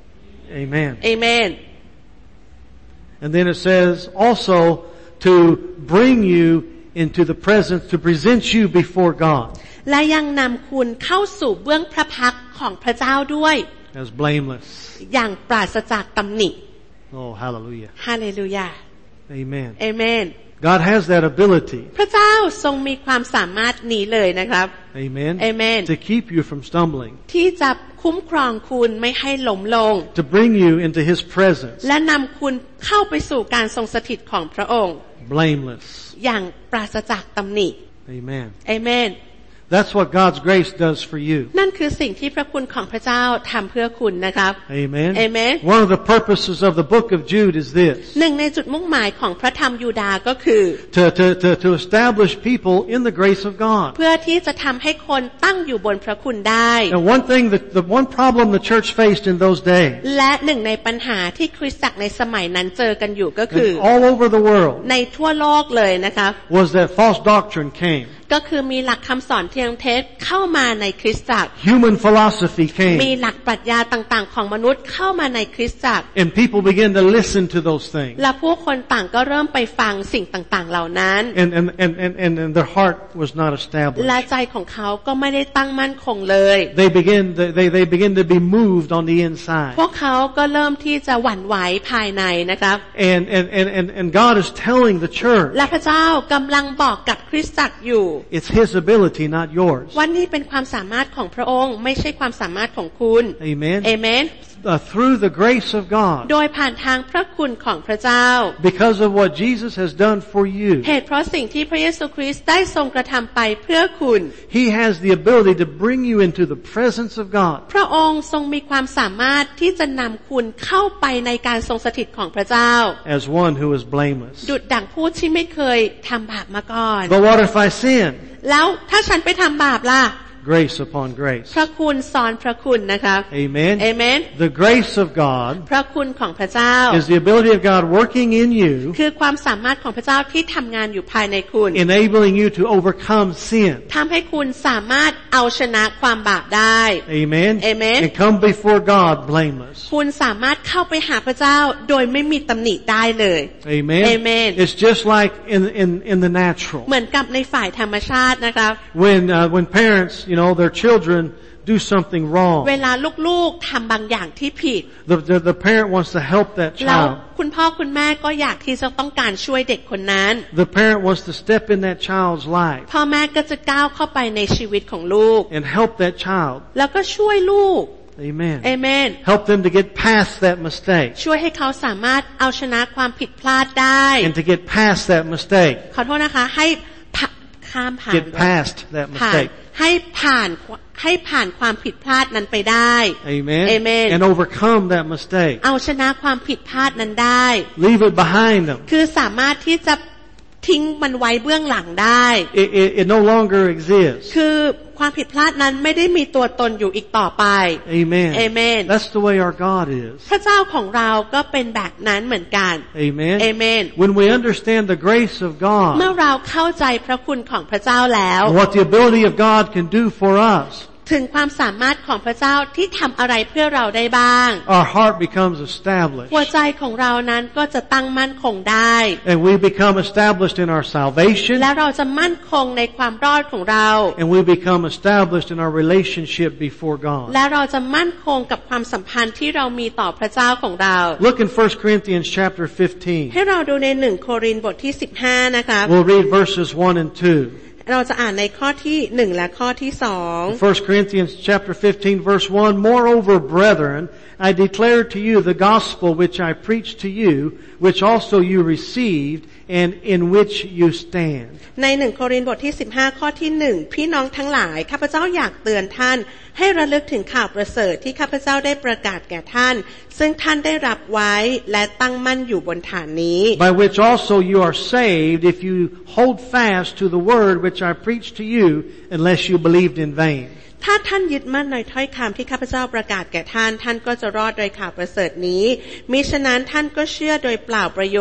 Amen Amen And then it says also to bring you into the presence to present you before God และยังนำคุณเข้าสู่เบื้องพระพักตร์ของพระเจ้าด้วย as blameless อย่างปราศจากตำหนิ oh hallelujah ฮาเลลูยา amen amen God has that ability พระเจ้าทรงมีความสามารถนี้เลยนะครับ amen amen to keep you from stumbling ที่จะคุ้มครองคุณไม่ให้ล้มลง to bring you into His presence และนำคุณเข้าไปสู่การทรงสถิตของพระองค์ blameless อย่างปราศจากตำหนิ amen amen That's what God's grace does for you. นั่นคือสิ่งที่พระคุณของพระเจ้าทำเพื่อคุณนะครับ Amen. Amen. One of the purposes of the book of Jude is this. หนึ่งในจุดมุ่งหมายของพระธรรมยูดาห์ก็คือ To, to, to, to establish people in the grace of God. เพื่อที่จะทำให้คนตั้งอยู่บนพระคุณได้ And one thing, that, the one problem the church faced in those days. และหนึ่งในปัญหาที่คริสตจักรในสมัยนั้นเจอกันอยู่ก็คือ all over the world. ในทั่วโลกเลยนะครับ Was that false doctrine came. ก็คือมีหลักคำสอนเทียมเท็จเข้ามาในคริสตจักร Human philosophy came. มีหลักปรัชญาต่างๆของมนุษย์เข้ามาในคริสตจักร And people began to listen to those things. และผู้คนต่างก็เริ่มไปฟังสิ่งต่างๆเหล่านั้น And, and, and, and, and, and their heart was not established. และใจของเขาก็ไม่ได้ตั้งมั่นคงเลย They begin, they, they begin to be moved on the inside. พวกเขาก็เริ่มที่จะหวั่นไหวภายในนะครับ And, and, and, and, and God is telling the church. และพระเจ้ากำลังบอกกับคริสตจักรอยู่ It's His ability, not yours. วันนี้เป็นความสามารถของพระองค์ไม่ใช่ความสามารถของคุณ Amen. Amen. Uh, through the grace of God. โดยผ่านทางพระคุณของพระเจ้า Because of what Jesus has done for you. เหตุเพราะสิ่งที่พระเยซูคริสต์ได้ทรงกระทำไปเพื่อคุณ He has the ability to bring you into the presence of God. พระองค์ทรงมีความสามารถที่จะนำคุณเข้าไปในการทรงสถิตของพระเจ้า As one who is blameless. ดุจดั่งผู้ที่ไม่เคยทำบาปมาก่อน But what if I sin? แล้วถ้าฉันไปทำบาปล่ะ Grace upon grace. พระคุณซ้อนพระคุณนะครับ Amen. Amen. The grace of God พระคุณของพระเจ้า is the ability of God working in you, คือความสามารถของพระเจ้าที่ทำงานอยู่ภายในคุณ enabling you to overcome sin. ทำให้คุณสามารถเอาชนะความบาปได้ Amen. Amen. And come before God blameless. คุณสามารถเข้าไปหาพระเจ้าโดยไม่มีตำหนิได้เลย Amen. Amen. It's just like in in in the natural. เหมือนกับในฝ่ายธรรมชาตินะครับ When uh, when parents, you know, their children do something wrong. เวลาลูกๆทำบางอย่างที่ผิด The, the the parent wants to help that แล้ว child. คุณพ่อคุณแม่ก็อยากที่จะต้องการช่วยเด็กคนนั้น The parent wants to step in that child's life พ่อแม่ก็จะก้าวเข้าไปในชีวิตของลูก and help that child. แล้วก็ช่วยลูก Amen. Amen. Help them to get past that mistake ช่วยให้เขาสามารถเอาชนะความผิดพลาดได้ and to get past that mistake. ขอโทษนะคะให้ข้ามผ่าน Get past that ผ่าน mistake. ให้ผ่านให้ผ่านความผิดพลาดนั้นไปได้ Amen. Amen. And overcome that mistake. เอาชนะความผิดพลาดนั้นได้ Leave it behind them. คือสามารถที่จะทิ้งมันไว้เบื้องหลังได้ It, it, it no longer exists. คือความผิดพลาดนั้นไม่ได้มีตัวตนอยู่อีกต่อไป Amen. Amen. That's the way our God is. พระเจ้าของเราก็เป็นแบบนั้นเหมือนกัน Amen. Amen. When we understand the grace of เมื่อ God, เราเข้าใจพระคุณของพระเจ้าแล้ว what the ability of God can do for us, ถึงความสามารถของพระเจ้าที่ทำอะไรเพื่อเราได้บ้าง our heart becomes established. หัวใจของเรานั้นก็จะตั้งมั่นคงได้ And we become established in our salvation. และเราจะมั่นคงในความรอดของเรา And we become established in our relationship before God. และเราจะมั่นคงกับความสัมพันธ์ที่เรามีต่อพระเจ้าของเรา Look in First Corinthians chapter fifteen. ให้เราดูในหนึ่งโครินธ์บทที่สิบห้านะคะ We'll read verses one and two. เราจะอ่านในข้อที่หนึ่งและข้อที่สอง First Corinthians chapter fifteen verse one, Moreover, brethren, I declare to you the gospel which I preached to you, which also you received, and in which you stand. ในหนึ่งโครินธ์บทที่สิบห้าข้อที่หนึ่งพี่น้องทั้งหลายข้าพเจ้าอยากเตือนท่านให้ระลึกถึงข่าวประเสริฐที่ข้าพเจ้าได้ประกาศแก่ท่านซึ่งท่านได้รับไว้และตั้งมั่นอยู่บนฐานนี้ By which also you are saved if you hold fast to the word which I preached to you, unless you believed in vain. ถ้าท่านยึดมั่นในถ้อยคำที่ข้าพเจ้าประกาศแก่ท่านท่านก็จะรอดโดยข่าวประเสริฐนี้มิฉะนั้นท่านก็เชื่อโดยเปล่าประโยชน์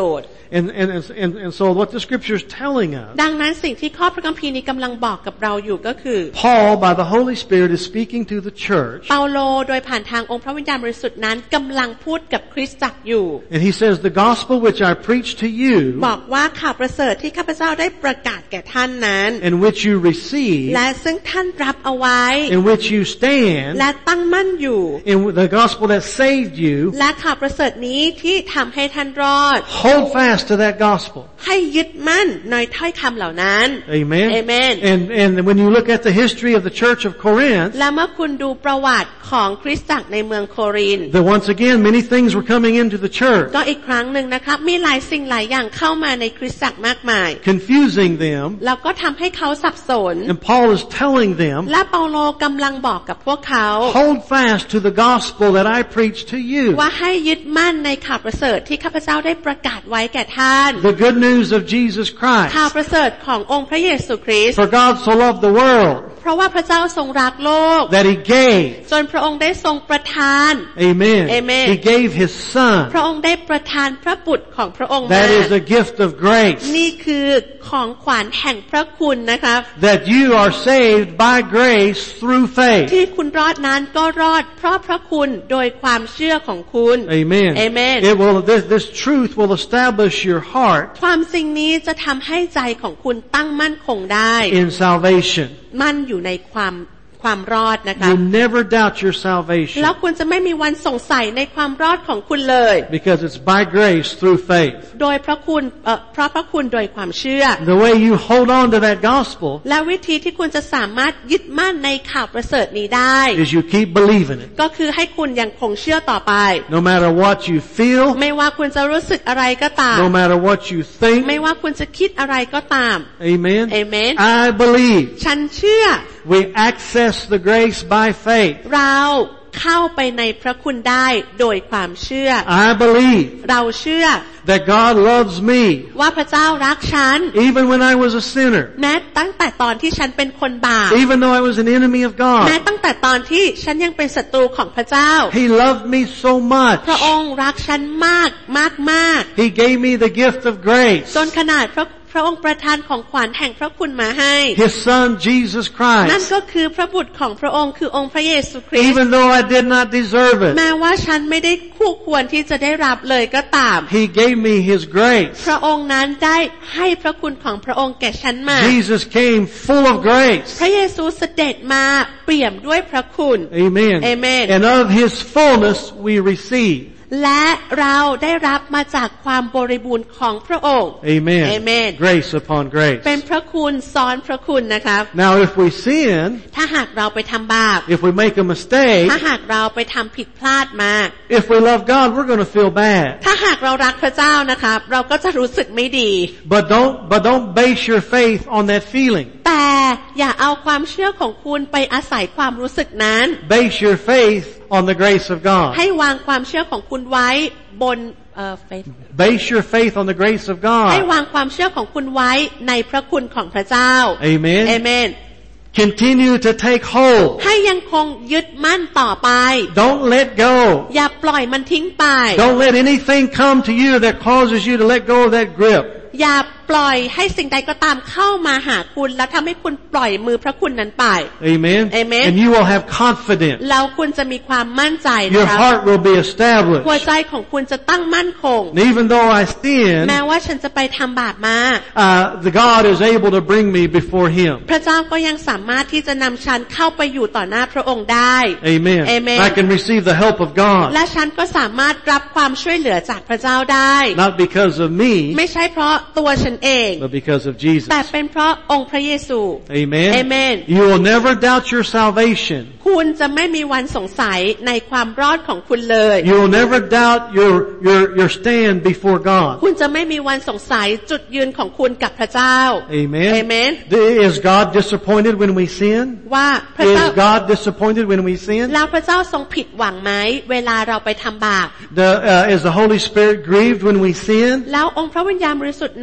And, and, and, and so what the scripture is telling us, ดังนั้นสิ่งที่ข้อพระคัมภีร์นี้กำลังบอกกับเราอยู่ก็คือ Paul by the Holy Spirit is speaking to the church. เปาโลโดยผ่านทางองค์พระวิญญาณบริสุทธิ์นั้นกำลังพูดกับคริสตจักรอยู่ And he says the gospel which I preach to you, บอกว่าข่าวประเสริฐที่ข้าพเจ้าได้ประกาศแก่ท่านนั้น in which you receive, และซึ่งท่านรับเอาไว้ in which you stand, และตั้งมั่นอยู่ in the gospel that saved you, และข่าวประเสริฐนี้ที่ทำให้ท่านรอด hold fast to that gospel. ให้ยึดมั่นในถ้อยคำเหล่านั้น Amen. Amen. And, and when you look at the history of the church of Corinth, และเมื่อคุณดูประวัติของคริสตจักรในเมืองโครินธ์ that once again many things were coming into the church, ก็อีกครั้งหนึ่งนะครับมีหลายสิ่งหลายอย่างเข้ามาในคริสตจักรมากมาย confusing them, แล้วก็ทำให้เขาสับสน and Paul is telling them, และเปาโลกำลังบอกกับพวกเขา hold fast to the gospel that I preach to you. ว่าให้ยึดมั่นในข่าวประเสริฐที่ข้าพเจ้าได้ประกาศไว้แก่ท่าน The good news of Jesus ข่าว Christ. ประเสริฐขององค์พระเยซูคริสต์ For God so loved the world เพราะว่าพระเจ้าทรงรักโลก that he gave. จนพระองค์ได้ทรงประทาน Amen. Amen. He gave his พ son. ระองค์ได้ประทานพระบุตรของพระองค์มา That is a gift of grace. นี่คือของขวัญแห่งพระคุณนะครับ That you are saved by grace through faith. ที่คุณรอดนั้นก็รอดเพราะพระคุณโดยความเชื่อของคุณ Amen. Amen. It will, this, this truth will establish your heart ความสิ่งนี้จะทำให้ใจของคุณตั้งมั่นคงได้ in salvation. มั่นอยู่ในความความรอดนะคะ You never doubt your salvation แล้วคุณจะไม่มีวันสงสัยในความรอดของคุณเลย because it's by grace through faith. โดยพระคุณเอ่อเพราะพระคุณโดยความเชื่อ The way you hold on to that gospel และวิธีที่คุณจะสามารถยึดมั่นในข่าวประเสริฐนี้ได้ is you keep believing it. ก็คือให้คุณยังคงเชื่อต่อไป No matter what you feel, ไม่ว่าคุณจะรู้สึกอะไรก็ตาม no matter what you think. ไม่ว่าคุณจะคิดอะไรก็ตาม Amen. Amen. I believe. ฉันเชื่อ We access the grace by faith. เราเข้าไปในพระคุณได้โดยความเชื่อ I believe เราเชื่อ that God loves me ว่าพระเจ้ารักฉัน even when I was a sinner. แม้ตั้งแต่ตอนที่ฉันเป็นคนบาป Even though I was an enemy of แม้ God. ตั้งแต่ตอนที่ฉันยังเป็นศัตรูของพระเจ้า He loved me so much. พระองค์รักฉันมากมากมาก He gave me the gift of grace. จนขนาดพระพระองค์ประทานของขวัญแห่งพระคุณมาให้ His son Jesus นั่น Christ. ก็คือพระบุตรของพระองค์คือองค์พระเยซูคริสต์ Even though I did not deserve แม้ it. ว่าฉันไม่ได้คู่ควรที่จะได้รับเลยก็ตาม He gave me His grace. พระองค์นั้นได้ให้พระคุณของพระองค์แก่ฉันมา Jesus came full of grace. พระเยซูเสด็จมาเปี่ยมด้วยพระคุณ Amen. Amen. And of His fullness we receive. และเราได้รับมาจากความบริบูรณ์ของพระองค์ Amen. Amen. Grace upon grace. เป็นพระคุณซ้อนพระคุณนะครับ Now if we sin, ถ้าหากเราไปทำบาป if we make a mistake, ถ้าหากเราไปทำผิดพลาดมา if we love God, we're going to feel bad. ถ้าหากเรารักพระเจ้านะครับเราก็จะรู้สึกไม่ดี But don't, but don't base your faith on that feeling. แต่อย่าเอาความเชื่อของคุณไปอาศัยความรู้สึกนั้น Base your faith on the grace of God. ให้วางความเชื่อของคุณไว้บนเอ่อ faith Base your faith on the grace of ให้ God. วางความเชื่อของคุณไว้ในพระคุณของพระเจ้า Amen. เอเมน Continue to take hold. ให้ยังคงยึดมั่นต่อไป Don't let go. อย่าปล่อยมันทิ้งไป Don't let anything come to you that causes you to let go of that grip. อย่าปล่อยให้สิ่งใดก็ตามเข้ามาหาคุณแล้วทำให้คุณปล่อยมือพระคุณนั้นไป Amen. Amen. And you will have confidence. แล้วคุณจะมีความมั่นใจ Your นะครับ heart will be หัว established. ใจของคุณจะตั้งมั่นคง And even though I sin, แม้ว่าฉันจะไปทำบาปมา uh, the God is able to bring me before Him. พระเจ้าก็ยังสามารถที่จะนำฉันเข้าไปอยู่ต่อหน้าพระองค์ได้ Amen. Amen. I can receive the help of God. และฉันก็สามารถรับความช่วยเหลือจากพระเจ้าได้ Not because of me, ไม่ใช่เพราะตัวฉันเอง but because of Jesus. แต่เป็นเพราะองค์พระเยซู Amen. Amen. You will never doubt your salvation. คุณจะไม่มีวันสงสัยในความรอดของคุณเลย You will never doubt your, your, your stand before God. คุณจะไม่มีวันสงสัยจุดยืนของคุณกับพระเจ้า Amen. Amen. Is God disappointed when we sin? ว่าพระเจ้า Is God disappointed when we sin? แล้วพระเจ้าทรงผิดหวังไหมเวลาเราไปทำบาป The, uh, is the Holy Spirit grieved when we sin? แล้วองค์พระวิญญาณบริสุทธิ์นั้นเสีย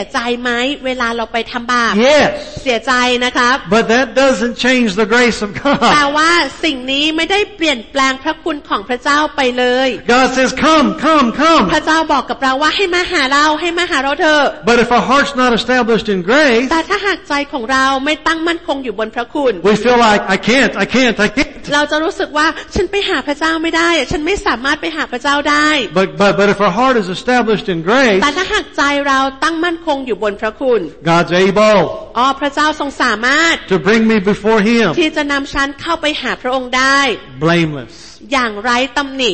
ยใจไหมเวลาเราไปทำบาป Yes. เสียใจนะครับ But that doesn't change the grace of แต่ God. ว่าสิ่งนี้ไม่ได้เปลี่ยนแปลงพระคุณของพระเจ้าไปเลย God says, come, come, พ come. ระเจ้าบอกกับเราว่าให้มาหาเราให้มาหาเราเถอะ But if our heart's not established in grace, แต่ถ้าหากใจของเราไม่ตั้งมั่นคงอยู่บนพระคุณ we feel like, I can't, I can't, I can't. เราจะรู้สึกว่าฉันไปหาพระเจ้าไม่ได้ฉันไม่สามารถไปหาพระเจ้าได้ But, but, but if our heart is established in grace, แต่ถ้าหากใจเราตั้งมั่นคงอยู่บนพระคุณ God's able อ๋อพระเจ้าทรงสามารถ to bring me before Him, ที่จะนำฉันเข้าไปหาพระองค์ได้ blameless. อย่างไร้ตำหนิ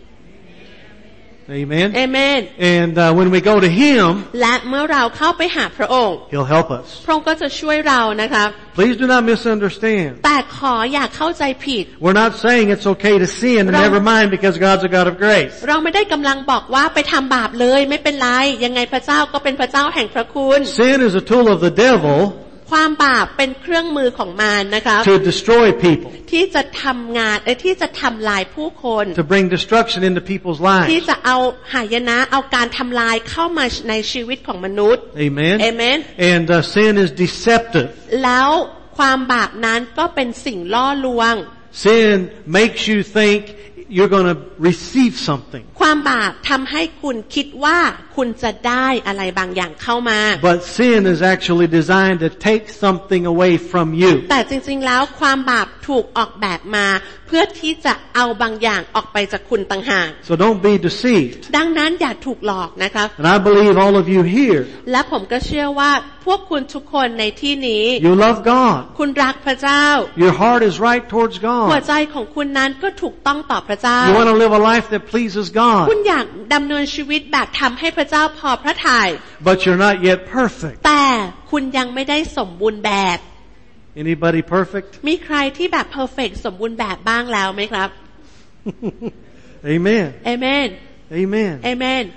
Amen. เอเมน And uh, when we go to Him, และเมื่อเราเข้าไปหาพระองค์ He'll help us. พระองค์ก็จะช่วยเรานะครับ Please do not misunderstand. แต่ขออย่าเข้าใจผิด We're not saying it's okay to sin and never mind because God's a God of grace. เราไม่ได้กำลังบอกว่าไปทำบาปเลยไม่เป็นไรยังไงพระเจ้าก็เป็นพระเจ้าแห่งพระคุณ Sin is a tool of the devil ความบาปเป็นเครื่องมือของมารนะครับ to destroy people, ที่จะทำงานเอ้ยที่จะทำลายผู้คน to bring destruction into people's ที่ lives. จะเอาหายนะเอาการทำลายเข้ามาในชีวิตของมนุษย์ Amen. เอเมน And uh, sin is deceptive. แล้วความบาปนั้นก็เป็นสิ่งล่อลวง Sin makes you think you're going to receive something. ความบาปทำให้คุณคิดว่าคุณจะได้อะไรบางอย่างเข้ามา But sin is actually designed to take something away from you. แต่จริงๆแล้วความบาปถูกออกแบบมาเพื่อที่จะเอาบางอย่างออกไปจากคุณต่างหาก So don't be deceived. ดังนั้นอย่าถูกหลอกนะครับ And I believe all of you here, และผมก็เชื่อว่าพวกคุณทุกคนในที่นี้ you love God. คุณรักพระเจ้า Your heart is right towards หัว God. ใจของคุณนั้นก็ถูกต้องต่อพระเจ้า You want to live a life that pleases คุณ God. อยากดำเนินชีวิตแบบทำให้พระเจ้าพอพระทัย But you're not yet perfect. แต่คุณยังไม่ได้สมบูรณ์แบบ Anybody perfect? มีใครที่แบบเพอร์เฟกต์สมบูรณ์แบบบ้างแล้วไหมครับ Amen. เอเมน Amen. เอเมน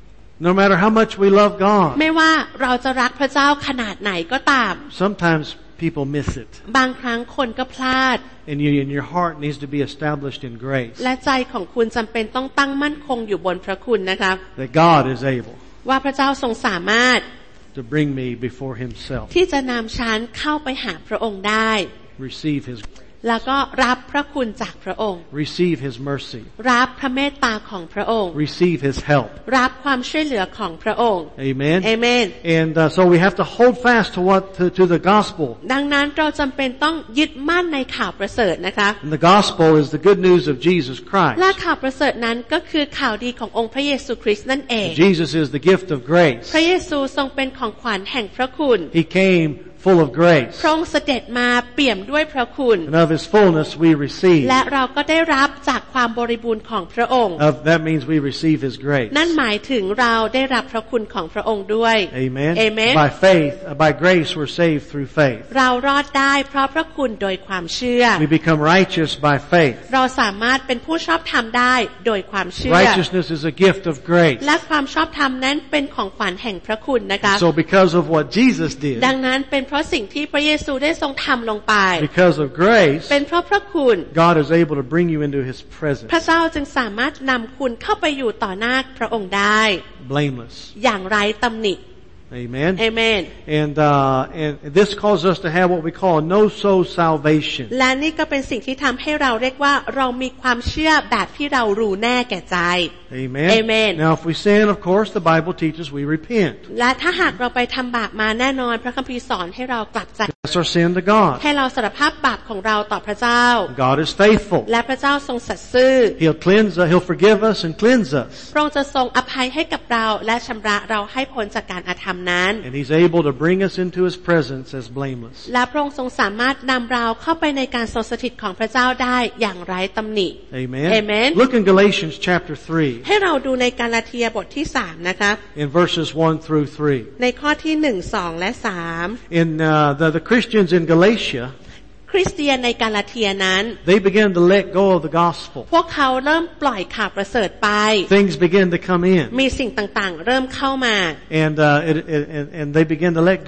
No matter how much we love God, ไม่ว่าเราจะรักพระเจ้าขนาดไหนก็ตาม sometimes people miss it. บางครั้งคนก็พลาด And, you, and your heart needs to be established in grace. และใจของคุณจำเป็นต้องตั้งมั่นคงอยู่บนพระคุณนะครับ That God is able ว่าพระเจ้าทรงสามารถ to bring me before Himself. ที่จะนำฉันเข้าไปหาพระองค์ได้ Receive His, แล้วก็รับพระคุณจากพระองค์ receive His mercy. รับพระเมตตาของพระองค์ Receive His help. รับความช่วยเหลือของพระองค์ Amen. เอเมน And uh, so we have to hold fast to what to, to the gospel. ดังนั้นเราจำเป็นต้องยึดมั่นในข่าวประเสริฐนะคะ And the gospel is the good news of Jesus และ Christ. ข่าวประเสริฐนั้นก็คือข่าวดีขององค์พระเยซูคริสต์นั่นเอง Jesus is the gift of grace. พระเยซูทรงเป็นของขวัญแห่งพระคุณ He came full of grace. พระองค์เสด็จมาเปี่ยมด้วยพระคุณ And of His fullness we receive. และเราก็ได้รับจากความบริบูรณ์ของพระองค์ Of, that means we receive His grace. นั่นหมายถึงเราได้รับพระคุณของพระองค์ด้วย Amen. Amen. By faith, uh, by grace we're saved through faith. เรารอดได้เพราะพระคุณโดยความเชื่อ We become righteous by faith. เราสามารถเป็นผู้ชอบธรรมได้โดยความเชื่อ Righteousness is a gift of grace. และความชอบธรรมนั้นเป็นของขวัญแห่งพระคุณนะคะ So because of what Jesus did, ดังนั้นเป็นเพราะสิ่งที่พระเยซูได้ทรงทำลงไป because of grace, เป็นเพราะพระคุณ God is able to bring you into His presence, พระเจ้าจึงสามารถนำคุณเข้าไปอยู่ต่อหน้าพระองค์ได้ blameless. อย่างไร้ตำหนิ Amen. เอเมน And, uh, and this causes us to have what we call a no-so salvation. และนี่ก็เป็นสิ่งที่ทำให้เราเรียกว่าเรามีความเชื่อแบบที่เรารู้แน่แก่ใจ Amen. Amen. Now if we sin, of course, the Bible teaches we repent. และถ้าหากเราไปทำบาปมาแน่นอนพระคัมภีร์สอนให้เรากลับใจ That's our sin to God. ให้เราสารภาพบาปของเราต่อพระเจ้า God is faithful. และพระเจ้าทรงสัตย์ซื่อ He'll cleanse us, He'll forgive us and cleanse us. พระองค์จะทรงอภัยให้กับเราและชำระเราให้พ้นจากการอาธรรมนั้น And He's able to bring us into His presence as blameless. และพระองค์ทรงสามารถนำเราเข้าไปในการทรงสถิตของพระเจ้าได้อย่างไร้ตำหนิ Amen. Amen. Look in Galatians chapter three, ให้เราดูในกาลาเทียบทที่สามนะคะ in verses one through three. ในข้อที่หนึ่ง สองและสาม In uh, the, the Christians in Galatia, คริสเตียนในกาลาเทียนั้น they began to let go of the gospel. พวกเขาเริ่มปล่อยข่าวประเสริฐไป Things began to come in, มีสิ่งต่างๆเริ่มเข้ามา and uh, it, it, and, and they began to let go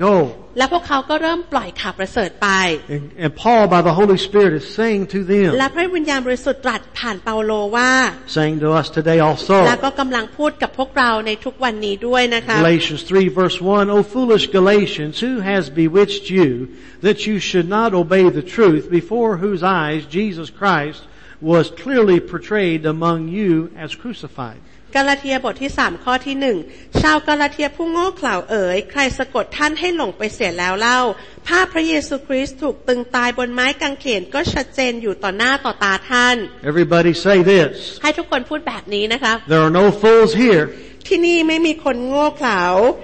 และพวกเขาก็เริ่มปล่อยข่าวประเสริฐไป And, and Paul by the Holy Spirit is saying to them และพระวิญญาณบริสุทธิ์ตรัสผ่านเปาโลว่า saying to us today also และก็กำลังพูดกับพวกเราในทุกวันนี้ด้วยนะคะ Galatians three verse one O foolish Galatians who has bewitched you that you should not obey the truth before whose eyes Jesus Christ was clearly portrayed among you as crucified กาลาเทียบทที่สามข้อที่หนึ่งชาวกาลาเทียผู้โง่เขลาเอ๋ยใครสะกดท่านให้หลงไปเสียแล้วเล่าภาพพระเยซูคริสต์ถูกตึงตายบนไม้กางเขนก็ชัดเจนอยู่ต่อหน้าต่อตาท่าน Everybody say this ให้ทุกคนพูดแบบนี้นะคะ There are no fools here ที่นี่ไม่มีคนโง่เขลา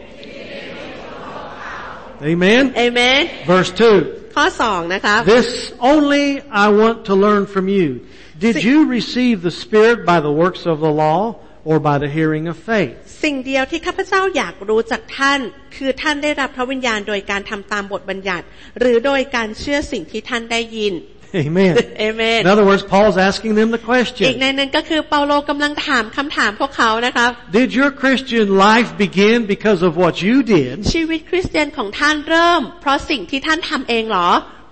Amen Amen Verse two ข้อสองนะคะ This only I want to learn from you Did you receive the Spirit by the works of the law or by the hearing of faith สิ่งเดียวที่ข้าพเจ้าอยากรู้จากท่านคือท่านได้รับพระวิญญาณโดยการทำตามบทบัญญัติหรือโดยการเชื่อสิ่งที่ท่านได้ยิน Amen Amen In other words Paul's asking them the question อีกในนั้นก็คือเปาโลกำลังถามคำถามพวกเขานะครับ Did your Christian life begin because of what you did ชีวิตคริสเตียนของท่านเริ่มเพราะสิ่งที่ท่านทำเองหรอ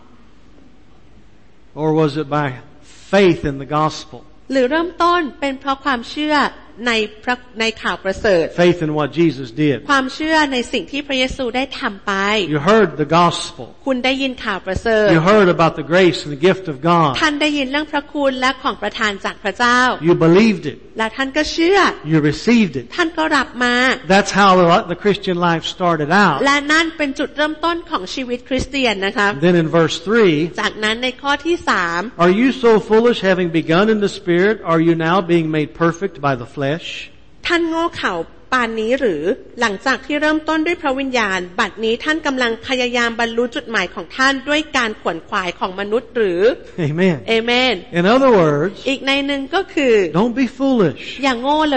Or was it by faith in the gospel หรือเริ่มต้นเป็นเพราะความเชื่อในพระในข่าวประเสริฐ Faith in what Jesus did ความเชื่อในสิ่งที่พระเยซูได้ทำไป You heard the gospel คุณได้ยินข่าวประเสริฐ You heard about the grace and the gift of God ท่านได้ยินเรื่องพระคุณและของประทานจากพระเจ้า You believed it และท่านก็เชื่อ You received it ท่านก็รับมา That's how the Christian life started out และนั่นเป็นจุดเริ่มต้นของชีวิตคริสเตียนนะคะ Then in verse three จากนั้นในข้อที่สาม Are you so foolish having begun in the Spirit are you now being made perfect by the flesh ท่านโง่เขลาปานนี้หรือหลังจากที่เริ่มต้นด้วยพระวิญญาณบัดนี้ท่านกำลังพยายามบรรลุจุดหมายของท่านด้วยการขวนขวายของมนุษย์หรือ Amen Amen In other words อีกในหนึ่งก็คือ Don't be foolish อย่างโง่เลย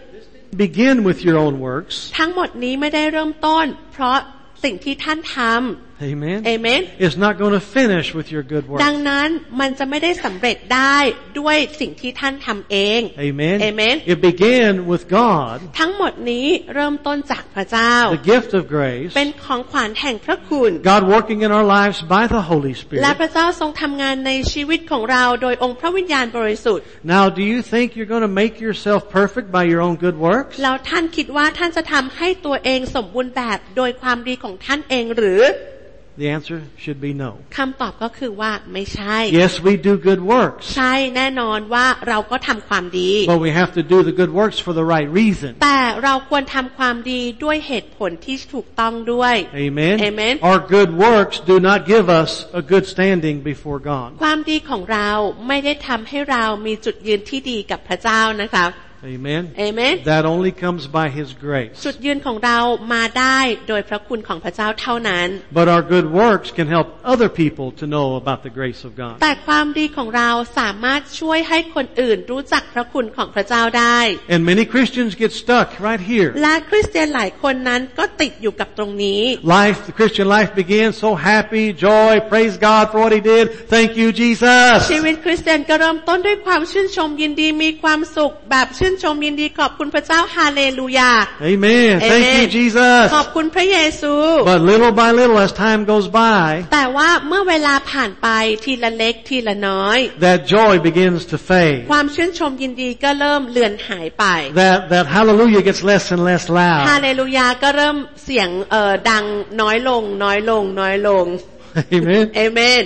Begin with your own works ทั้งหมดนี้ไม่ได้เริ่มต้นเพราะสิ่งที่ท่านทำ Amen. Amen. It's not going to finish with your good works. ดังนั้นมันจะไม่ได้สำเร็จได้ด้วยสิ่งที่ท่านทำเอง Amen. Amen. It began with God. ทั้งหมดนี้เริ่มต้นจากพระเจ้า The gift of grace. เป็นของขวัญแห่งพระคุณ God working in our lives by the Holy Spirit. และพระเจ้าทรงทำงานในชีวิตของเราโดยองค์พระวิญญาณบริสุทธิ์ Now, do you think you're going to make yourself perfect by your own good works? แล้วท่านคิดว่าท่านจะทำให้ตัวเองสมบูรณ์แบบโดยความดีของท่านเองหรือ The answer should be no. คำตอบก็คือว่าไม่ใช่ Yes, we do good works. ใช่แน่นอนว่าเราก็ทำความดี But we have to do the good works for the right reason. แต่เราควรทำความดีด้วยเหตุผลที่ถูกต้องด้วย Amen. Amen. Our good works do not give us a good standing before God. ความดีของเราไม่ได้ทำให้เรามีจุดยืนที่ดีกับพระเจ้านะคะ Amen. Amen. That only comes by His grace. จุดยืนของเรามาได้โดยพระคุณของพระเจ้าเท่านั้น But our good works can help other people to know about the grace of God. แต่ความดีของเราสามารถช่วยให้คนอื่นรู้จักพระคุณของพระเจ้าได้ And many Christians get stuck right here. และคริสเตียนหลายคนนั้นก็ติดอยู่กับตรงนี้ Life, the Christian life began so happy, joy, praise God for what He did. Thank you, Jesus. ชีวิตคริสเตียนก็เริ่มต้นด้วยความชื่นชมยินดีมีความสุขแบบชื่นชมยินดีขอบคุณพระเจ้าฮาเลลูยา Amen. Thank you, Jesus. ขอบคุณพระเยซู But little by little, as time goes by, แต่ว่าเมื่อเวลาผ่านไปทีละเล็กทีละน้อย that joy begins to fade. ความชื่นชมยินดีก็เริ่มเลือนหายไป That that hallelujah gets less and less ฮา loud. เลลูยาก็เริ่มเสียงเอ่อดังน้อยลงน้อยลงน้อยลง Amen. เอเมน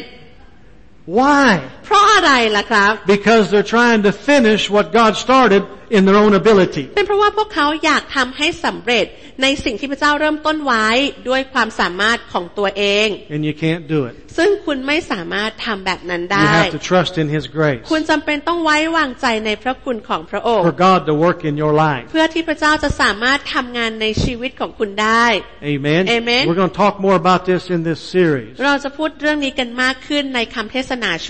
Why? เพราะอะไรล่ะครับ Because they're trying to finish what God started in their own ability. เป็นเพราะว่าพวกเขาอยากทำให้สำเร็จในสิ่งที่พระเจ้าเริ่มต้นไว้ด้วยความสามารถของตัวเอง And you can't do it. ซึ่งคุณไม่สามารถทำแบบนั้นได้ You have to trust in His grace คุณจำเป็นต้องไว้วางใจในพระคุณของพระองค์ for God to work in your life. เพื่อที่พระเจ้าจะสามารถทำงานในชีวิตของคุณได้ Amen. Amen. We're going to talk more about this in this series. เราจะพูดเรื่องนี้กันมากขึ้นในคำเทศนาชุดนี้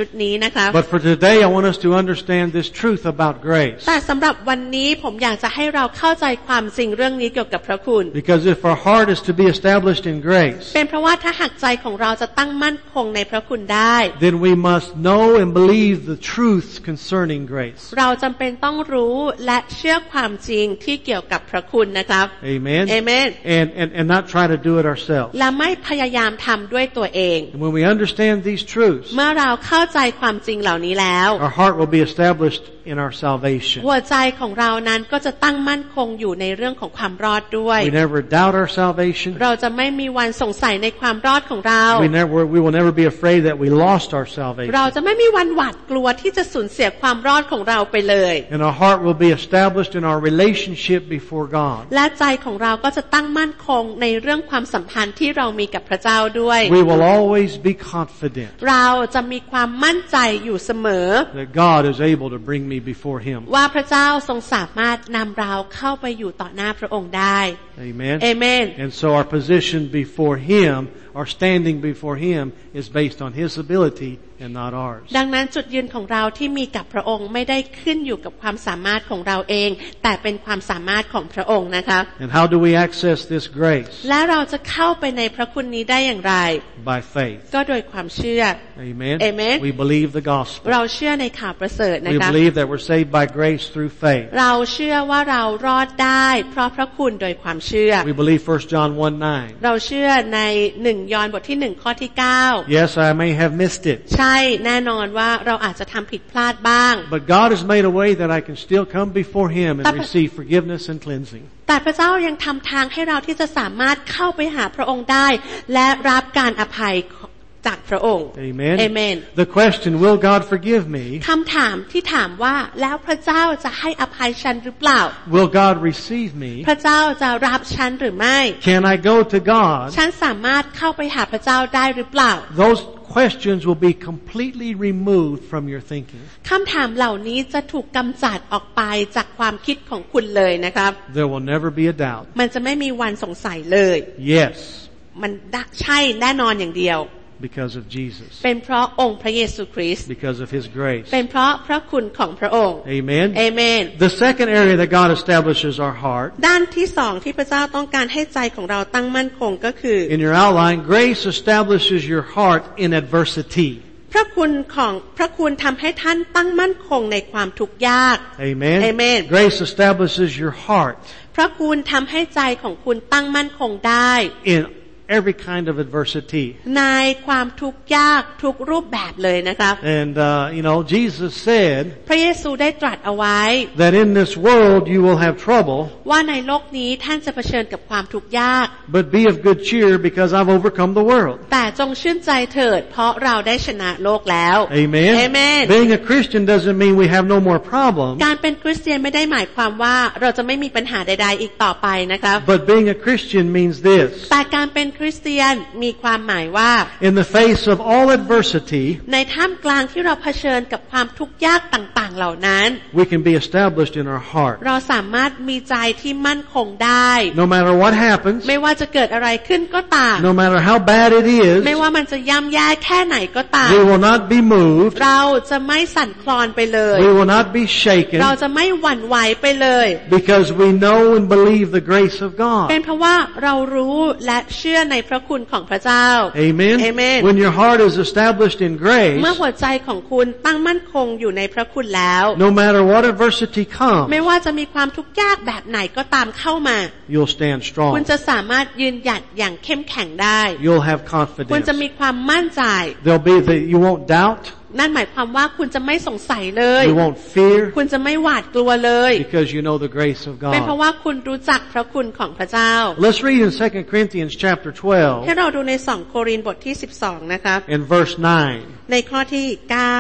นะคะ But for today I want us to understand this truth about grace. แต่สำหรับวันนี้ผมอยากจะให้เราเข้าใจความจริงเรื่องนี้เกี่ยวกับพระคุณ Because if our heart is to be established in grace, เป็นเพราะว่าถ้าหากใจของเราจะตั้งมั่นคงในพระคุณได้ then we must know and believe the truth concerning grace. เราจำเป็นต้องรู้และเชื่อความจริงที่เกี่ยวกับพระคุณนะครับ Amen. Amen. And, and, and not try to do it ourselves. และไม่พยายามทำด้วยตัวเอง And when we understand these truths, เมื่อเราเข้าใจความจริงเหล่านี้แล้ว our heart will be established in our salvation. หัวใจของเรานั้นก็จะตั้งมั่นคงอยู่ในเรื่องของความรอดด้วย We never doubt our salvation. เราจะไม่มีวันสงสัยในความรอดของเรา We never, we will never be afraid that we lost our salvation. เราจะไม่มีวันหวาดกลัวที่จะสูญเสียความรอดของเราไปเลย And our heart will be established in our relationship before God. และใจของเราก็จะตั้งมั่นคงในเรื่องความสัมพันธ์ที่เรามีกับพระเจ้าด้วย We will always be confident เราจะมีความมั่นใจอยู่เสมอ that God is able to bring me before Him. ว่าพระเจ้าทรงสามารถนำเราเข้าไปอยู่ต่อหน้าพระองค์ได้ Amen. Amen. And so our position before Him, our standing before Him, is based on His ability and not ours. ดังนั้นจุดยืนของเราที่มีกับพระองค์ไม่ได้ขึ้นอยู่กับความสามารถของเราเองแต่เป็นความสามารถของพระองค์นะคะ And how do we access this grace? และเราจะเข้าไปในพระคุณนี้ได้อย่างไร By faith. ก็โดยความเชื่อ Amen. Amen. We believe the gospel. เราเชื่อในข่าวประเสริฐนะ We คะ believe that we're saved by grace through faith. เราเชื่อว่าเรารอดได้เพราะพระคุณโดยความเชื่อ We believe First John one nine. เราเชื่อในหนึ่งยอห์นบทที่หนึ่งข้อที่เก้า Yes, I may have missed it. ใช่แน่นอนว่าเราอาจจะทำผิดพลาดบ้าง But God has made a way that I can still come before Him and receive forgiveness and cleansing. แต่พระเจ้ายังทำทางให้เราที่จะสามารถเข้าไปหาพระองค์ได้และรับการอภัยจากพระองค์ Amen. Amen. The question, will God forgive me? คำถามที่ถามว่าแล้วพระเจ้าจะให้อภัยฉันหรือเปล่า Will God receive me? พระเจ้าจะรับฉันหรือไม่ Can I go to God? ฉันสามารถเข้าไปหาพระเจ้าได้หรือเปล่า Those questions will be completely removed from your thinking. คำถามเหล่านี้จะถูกกำจัดออกไปจากความคิดของคุณเลยนะครับ There will never be a doubt. มันจะไม่มีวันสงสัยเลย Yes. มันใช่แน่นอนอย่างเดียว Because of Jesus. เป็นเพราะองค์พระเยซูคริสต์ Because of His grace. เป็นเพราะพระคุณของพระองค์ Amen. Amen. The second area that God establishes our heart. ด้านที่สองที่พระเจ้าต้องการให้ใจของเราตั้งมั่นคงก็คือ In your outline, grace establishes your heart in adversity. พระคุณของพระคุณทำให้ท่านตั้งมั่นคงในความทุกข์ยาก Amen. Amen. Grace establishes your heart พระคุณทำให้ใจของคุณตั้งมั่นคงได้ in every kind of adversity. ในความทุกข์ยากทุกรูปแบบเลยนะครับ And uh, you know, Jesus said พระเยซูได้ตรัสเอาไว้ that in this world you will have trouble, ว่าในโลกนี้ท่านจะเผชิญกับความทุกข์ยาก but be of good cheer because I've overcome the world. แต่จงชื่นใจเถิดเพราะเราได้ชนะโลกแล้ว Amen. Amen. Being a Christian doesn't mean we have no more problems, การเป็นคริสเตียนไม่ได้หมายความว่าเราจะไม่มีปัญหาใดๆอีกต่อไปนะครับ but being a Christian means this. แต่การเป็นคริสเตียนมีความหมายว่า In the face of all adversity, ในท่ามกลางที่เราเผชิญกับความทุกข์ยากต่างๆเหล่านั้น we can be established in our heart. เราสามารถมีใจที่มั่นคงได้ No matter what happens, ไม่ว่าจะเกิดอะไรขึ้นก็ตาม no matter how bad it ไม่ is, ว่ามันจะย่ำแย่แค่ไหนก็ตาม we will not be moved, เราจะไม่สั่นคลอนไปเลย we will not be shaken, เราจะไม่หวั่นไหวไปเลย because we know and believe the grace of เป็น God. เพราะว่าเรารู้และเชื่อในพระคุณของพระเจ้า Amen. Amen. When your heart is established in grace, เมื่อหัวใจของคุณตั้งมั่นคงอยู่ในพระคุณแล้ว no matter what adversity ไม่ comes, ว่าจะมีความทุกข์ยากแบบไหนก็ตามเข้ามา you'll stand คุณ strong. จะสามารถยืนหยัดอย่างเข้มแข็งได้ You'll have คุณ confidence. จะมีความมั่นใจ There'll be that you won't doubt, นั่นหมายความว่าคุณจะไม่สงสัยเลย you won't fear, คุณจะไม่หวาดกลัวเลย because you know the grace of เป็นเพราะ God. ว่าคุณรู้จักพระคุณของพระเจ้า Let's read in Second Corinthians chapter ให้ twelve เราดูในสองโครินธ์บทที่สิบสองนะครับ and verse nine. ในข้อที่เก้า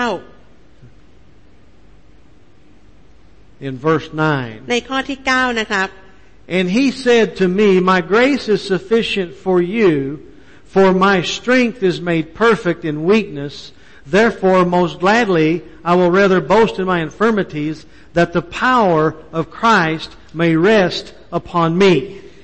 In verse nine. ในข้อที่เก้านะครับ And he said to me, my grace is sufficient for you, for my strength is made perfect in weakness. Therefore, most gladly, I will rather boast in my infirmities, that the power of Christ may rest upon me.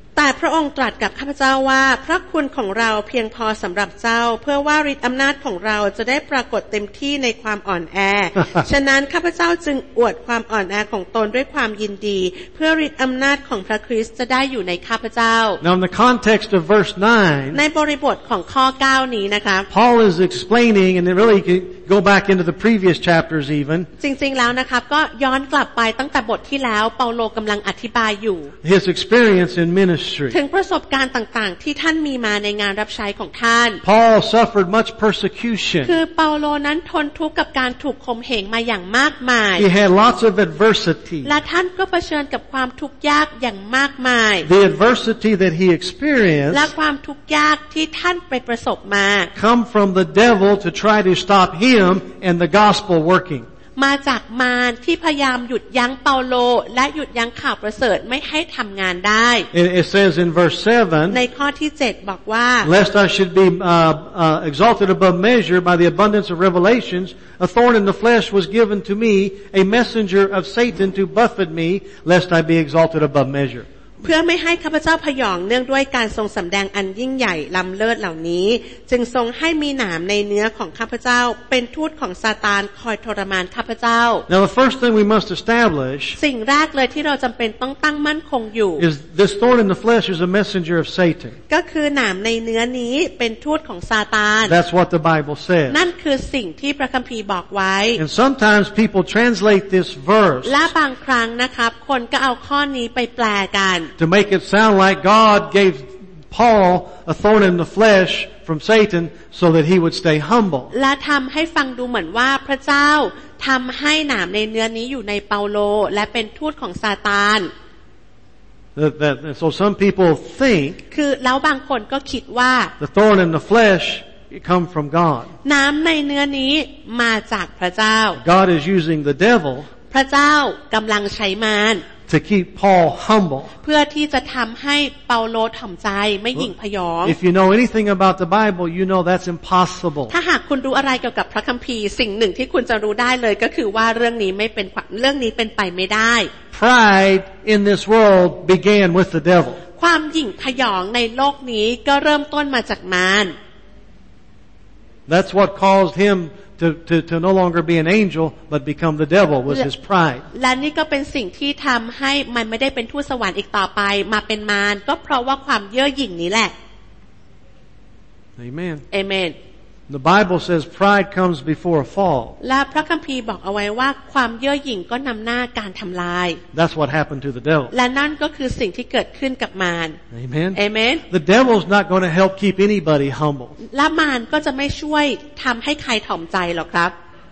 แต่พระองค์ตรัสกับข้าพเจ้าว่าพระคุณของเราเพียงพอสำหรับเจ้าเพื่อว่าฤทธิ์อำนาจของเราจะได้ปรากฏเต็มที่ในความอ่อนแอ ฉะนั้นข้าพเจ้าจึงอวดความอ่อนแอของตนด้วยความยินดีเพื่อฤทธิ์อำนาจของพระคริสต์จะได้อยู่ในข้าพเจ้า Now in the context of verse nine ในบริบทของข้อเก้านี้นะคะ Paul is explaining, and it really could go back into the previous chapters even จริงๆแล้วนะครับก็ย้อนกลับไปตั้งแต่บทที่แล้วเปาโลกำลังอธิบายอยู่ his experience in ministry. ถึงประสบการณ์ต่างๆที่ท่านมีมาในงานรับใช้ของท่าน Paul suffered much persecution. คือเปาโลนั้นทนทุกข์กับการถูกข่มเหงมาอย่างมากมาย He had lots of adversity. และท่านก็เผชิญกับความทุกข์ยากอย่างมากมาย The adversity that he experienced และความทุกข์ยากที่ท่านไปประสบมา come from the devil to try to stop him and the gospel working. มาจากมารที่พยายามหยุดยั้งเปาโลและหยุดยั้งข่าวประเสริฐไม่ให้ทำงานได้ It says in verse seven, ในข้อที่เจ็ดบอกว่า lest I should be uh, uh, exalted above measure by the abundance of revelations, a thorn in the flesh was given to me, a messenger of Satan to buffet me, lest I be exalted above measure. เพื่อไม่ให้ข้าพเจ้าพยองเนื่องด้วยการทรงสำแดงอันยิ่งใหญ่ล้ำเลิศเหล่านี้จึงทรงให้มีหนามในเนื้อของข้าพเจ้าเป็นทูตของซาตานคอยทรมานข้าพเจ้า Now the first thing we must establish สิ่งแรกเลยที่เราจำเป็นต้องตั้งมั่นคงอยู่ is this thorn in the flesh is a messenger of Satan. ก็คือหนามในเนื้อนี้เป็นทูตของซาตาน That's what the Bible says. นั่นคือสิ่งที่พระคัมภีร์บอกไว้ And sometimes people translate this verse และบางครั้งนะครับคนก็เอาข้อนี้ไปแปลกัน to make it sound like God gave Paul a thorn in the flesh from Satan so that he would stay humble. และทำให้ฟังดูเหมือนว่าพระเจ้าทำให้หนามในเนื้อนี้อยู่ในเปาโลและเป็นทูตของซาตาน That, that, and so some people think คือแล้วบางคนก็คิดว่า the thorn in the flesh come from God. น้ำในเนื้อนี้มาจากพระเจ้า God is using the devil พระเจ้ากำลังใช้มาร to keep Paul humble. เพื่อที่จะทำให้เปาโลถ่อมใจไม่หยิ่งพยอง If you know anything about the Bible, you know that's impossible. ถ้าหากคุณรู้อะไรเกี่ยวกับพระคัมภีร์สิ่งหนึ่งที่คุณจะรู้ได้เลยก็คือว่าเรื่องนี้ไม่เป็นเรื่องนี้เป็นไปไม่ได้ Pride in this world began with the devil. ความหยิ่งพยองในโลกนี้ก็เริ่มต้นมาจากมาร That's what caused him to, to, to no longer be an angel but become the devil was his pride. และนี่ก็เป็นสิ่งที่ทำให้มันไม่ได้เป็นทูตสวรรค์อีกต่อไปมาเป็นมารก็เพราะว่าความเย่อหยิ่งนี้แหละ Amen. Amen. The Bible says pride comes before a fall. และพระคัมภีร์บอกเอาไว้ว่าความเย่อหยิ่งก็นำหน้าการทำลาย That's what happened to the devil. และนั่นก็คือสิ่งที่เกิดขึ้นกับมาร Amen. Amen. The devil's not going to help keep anybody humble. และมารก็จะไม่ช่วยทำให้ใครถ่อมใจหรอกครับ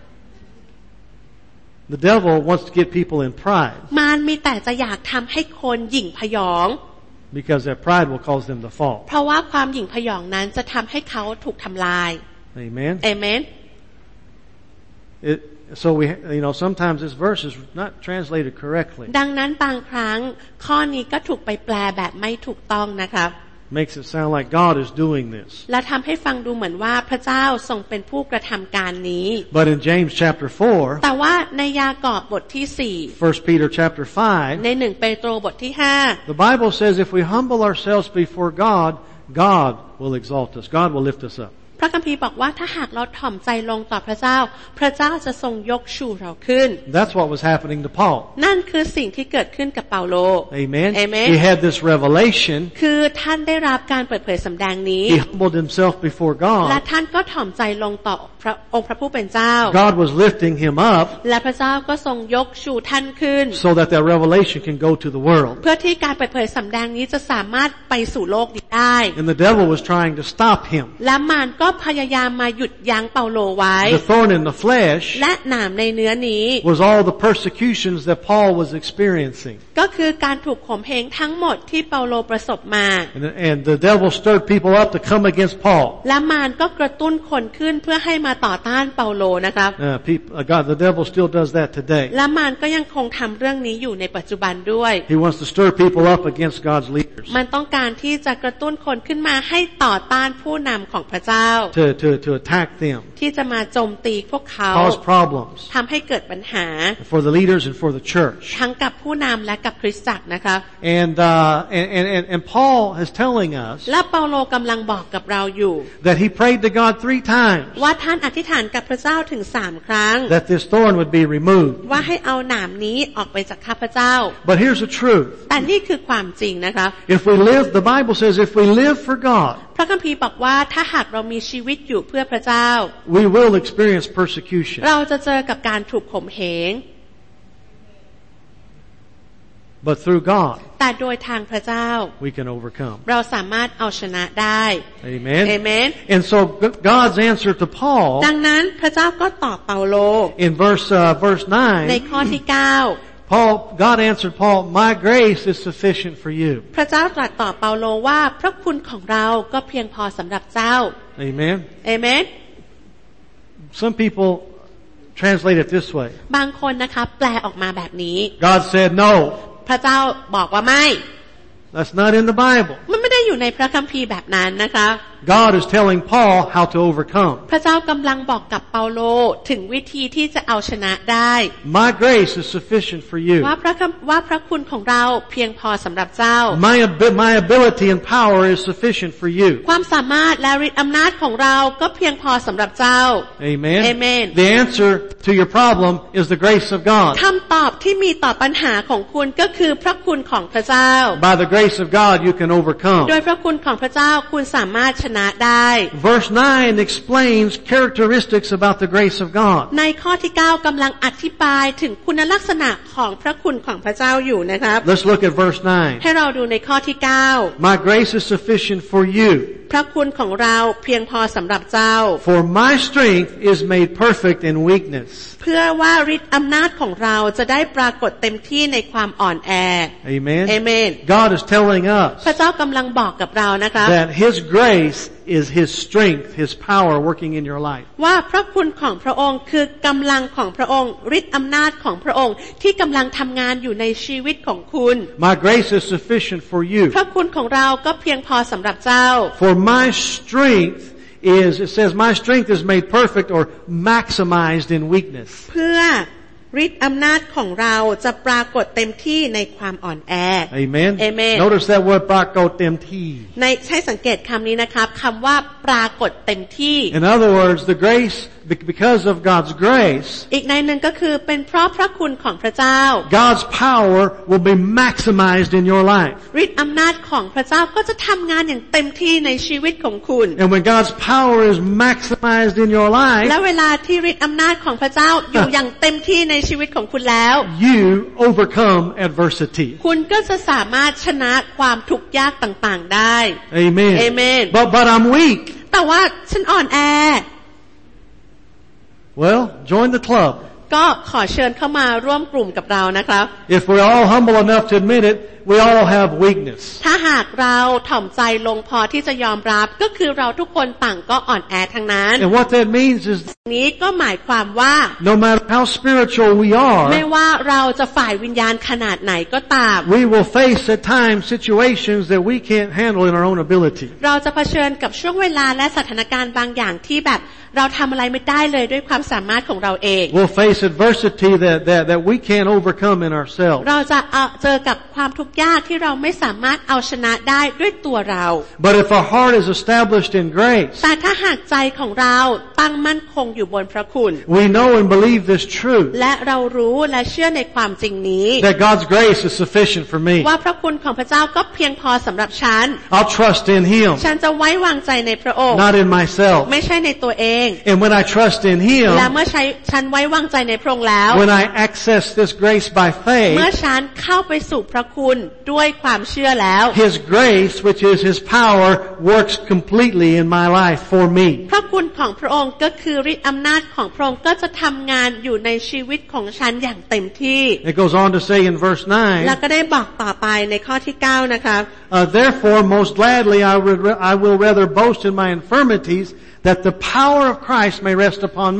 The devil wants to get people in pride มารมีแต่จะอยากทำให้คนหยิ่งพยอง because their pride will cause them to fall. เพราะว่าความหยิ่งพยองนั้นจะทำให้เขาถูกทำลาย Amen. Amen. It, so we, you know, sometimes this verse is not translated correctly. ดังนั้นบางครั้งข้อนี้ก็ถูกไปแปลแบบไม่ถูกต้องนะครับ Makes it sound like God is doing this. และทำให้ฟังดูเหมือนว่าพระเจ้าทรงเป็นผู้กระทำการนี้ But in James chapter four, แต่ว่าในยากอบบทที่สี่ First Peter chapter five, ในหนึ่งเปโตรบทที่ห้า the Bible says if we humble ourselves before God, God will exalt us. God will lift us up. พระคัมภีร์บอกว่าถ้าหากเราถ่อมใจลงต่อพระเจ้าพระเจ้าจะทรงยกชูเราขึ้น That's what was happening to Paul. นั่นคือสิ่งที่เกิดขึ้นกับเปาโล Amen. Amen. He had this revelation. คือท่านได้รับการเปิดเผยสำแดงนี้ He humbled himself before และ God. ท่านก็ถ่อมใจลงต่อพระองค์พระผู้เป็นเจ้า God was lifting him up และพระเจ้าก็ทรงยกชูท่านขึ้น so that that revelation can go to the world. เพื่อที่การเปิดเผยสำแดงนี้จะสามารถไปสู่โลกนี้ได้ And the devil was trying to stop him. และมารก็พยายามมาหยุดยั้งเปาโลไว้ The thorn in the flesh และหนามในเนื้อนี้ was all the persecutions that Paul was experiencing. ก็คือการถูกข่มเหงทั้งหมดที่เปาโลประสบมา And, and the devil stirred people up to come against Paul. และมารก็กระตุ้นคนขึ้นเพื่อให้มาต่อต้านเปาโลนะครับ Uh, people, uh, God, the devil still does that today. และมารก็ยังคงทำเรื่องนี้อยู่ในปัจจุบันด้วย He wants to stir people up against God's leaders. มันต้องการที่จะกระตุ้นตุ้นคนขึ้นมาให้ต่อต้านผู้นำของพระเจ้า to to to attack them, ที่จะมาโจมตีพวกเขา cause problems ทำให้เกิดปัญหา for the leaders and for the church. ทั้งกับผู้นำและกับคริสตจักรนะคะ And uh, and and and Paul is telling us และเปาโลกำลังบอกกับเราอยู่ that he prayed to God three times ว่าท่านอธิษฐานกับพระเจ้าถึงสามครั้ง that this thorn would be removed. ว่าให้เอาหนามนี้ออกไปจากข้าพเจ้า But here's the truth. แต่นี่คือความจริงนะคะ If we live, the Bible says, if we live for God, พระคัมภีร์บอกว่าถ้าหากเรามีชีวิตอยู่เพื่อพระเจ้า we will experience persecution. เราจะเจอกับการถูกข่มเหง But through God, แต่โดยทางพระเจ้า we can overcome. เราสามารถเอาชนะได้ Amen. Amen. And so God's answer to Paul ดังนั้นพระเจ้าก็ตอบเปาโล in verse uh, verse ใน nine, ข้อที่เก้า Paul God answered Paul, "My grace is sufficient for you." พระเจ้าตรัสตอบเปาโลว่าพระคุณของเราก็เพียงพอสำหรับเจ้า Amen. Amen. Some people translate it this way. บางคนนะคะแปลออกมาแบบนี้ God said, "No." พระเจ้าบอกว่าไม่ That's not in the Bible. มันไม่ได้อยู่ในพระคัมภีร์แบบนั้นนะคะ God is telling Paul how to overcome. พระเจ้ากำลังบอกกับเปาโลถึงวิธีที่จะเอาชนะได้ My grace is sufficient for you. ว่าพระว่าพระคุณของเราเพียงพอสำหรับเจ้า My my ability and power is sufficient for you. ความสามารถและฤทธิ์อำนาจของเราก็เพียงพอสำหรับเจ้า Amen. Amen. The answer to your problem is the grace of God. คำตอบที่มีต่อปัญหาของคุณก็คือพระคุณของพระเจ้า By the grace of God, you can overcome. โดยพระคุณของพระเจ้าคุณสามารถชนะได้ Verse nine explains characteristics about the grace of God. ในข้อที่เก้ากำลังอธิบายถึงคุณลักษณะของพระคุณของพระเจ้าอยู่นะครับ Let's look at verse nine. ให้เราดูในข้อที่เก้า My grace is sufficient for you. พระคุณของเราเพียงพอสำหรับเจ้า For my strength is made perfect in weakness. เพื่อว่าฤทธิ์อำนาจของเราจะได้ปรากฏเต็มที่ในความอ่อนแอ Amen. Amen. God is telling us พระเจ้ากำลังบอกกับเรานะคะ that His grace is His strength, His power working in your life. ว่าพระคุณของพระองค์คือกำลังของพระองค์ฤทธิ์อำนาจของพระองค์ที่กำลังทำงานอยู่ในชีวิตของคุณ My grace is sufficient for you. พระคุณของเราก็เพียงพอสำหรับเจ้า For my strength is, it says, my strength is made perfect or maximized in weakness. เพื่อฤทธิ์อำนาจของเราจะปรากฏเต็มที่ในความอ่อนแอ Amen. Amen. Notice that word ปรากฏเต็มที่ในใช้สังเกตคำนี้นะครับคำว่าปรากฏเต็มที่ In other words, the grace, because of God's grace, อีกในหนึ่งก็คือเป็นเพราะพระคุณของพระเจ้า God's power will be maximized in your life. ฤทธิ์อำนาจของพระเจ้าก็จะทำงานอย่างเต็มที่ในชีวิตของคุณ And when God's power is maximized in your life, และเวลาที่ฤทธิ์อำนาจของพระเจ้าอยู่อย่างเต็มที่ในชีวิตของคุณแล้ว you overcome adversity. คุณก็จะสามารถชนะความทุกข์ยากต่างๆได้ Amen. Amen. But, but I'm weak. แต่ว่าฉันอ่อนแอ Well, join the club. ก็ขอเชิญเข้ามาร่วมกลุ่มกับเรานะครับ If we're all humble enough to admit it, we all have weakness. ถ้าหากเราถ่อมใจลงพอที่จะยอมรับก็คือเราทุกคนต่างก็อ่อนแอทั้งนั้น And what that means is, นี้ก็หมายความว่า no matter how spiritual we ไม่ are, ว่าเราจะฝ่ายวิญญาณขนาดไหนก็ตาม we will face at times situations that we can't handle in our own ability. เราจะเผชิญกับช่วงเวลาและสถานการณ์บางอย่างที่แบบเราทำอะไรไม่ได้เลยด้วยความสามารถของเราเอง We'll face adversity that, that, that we can't overcome in ourselves. เราจะเจอกับความทุกข์ยากที่เราไม่สามารถเอาชนะได้ด้วยตัวเรา But if our heart is established in grace, แต่ถ้าหากใจของเราตั้งมั่นคงอยู่บนพระคุณ we know and believe this truth, และเรารู้และเชื่อในความจริงนี้ that God's grace is sufficient for me. ว่าพระคุณของพระเจ้าก็เพียงพอสำหรับฉัน I'll trust in Him, ฉันจะไว้วางใจในพระองค์ not in myself. ไม่ใช่ในตัวเอง And when I trust in และ Him, เมื่อใช้ฉันไว้วางใจในพระองค์แล้ว when I access this grace by เมื่อ faith, ฉันเข้าไปสู่พระคุณด้วยความเชื่อแล้ว His grace, which is His power, works completely in my life for me. พระคุณของพระองค์ก็คือฤทธิ์อำนาจของพระองค์ก็จะทำงานอยู่ในชีวิตของฉันอย่างเต็มที่ It goes on to say in verse แล้ว nine, ก็ได้บอกต่อไปในข้อที่เก้านะคะ uh, Therefore, most gladly I, would, I will rather boast in my infirmities, that the power of Christ may rest upon me.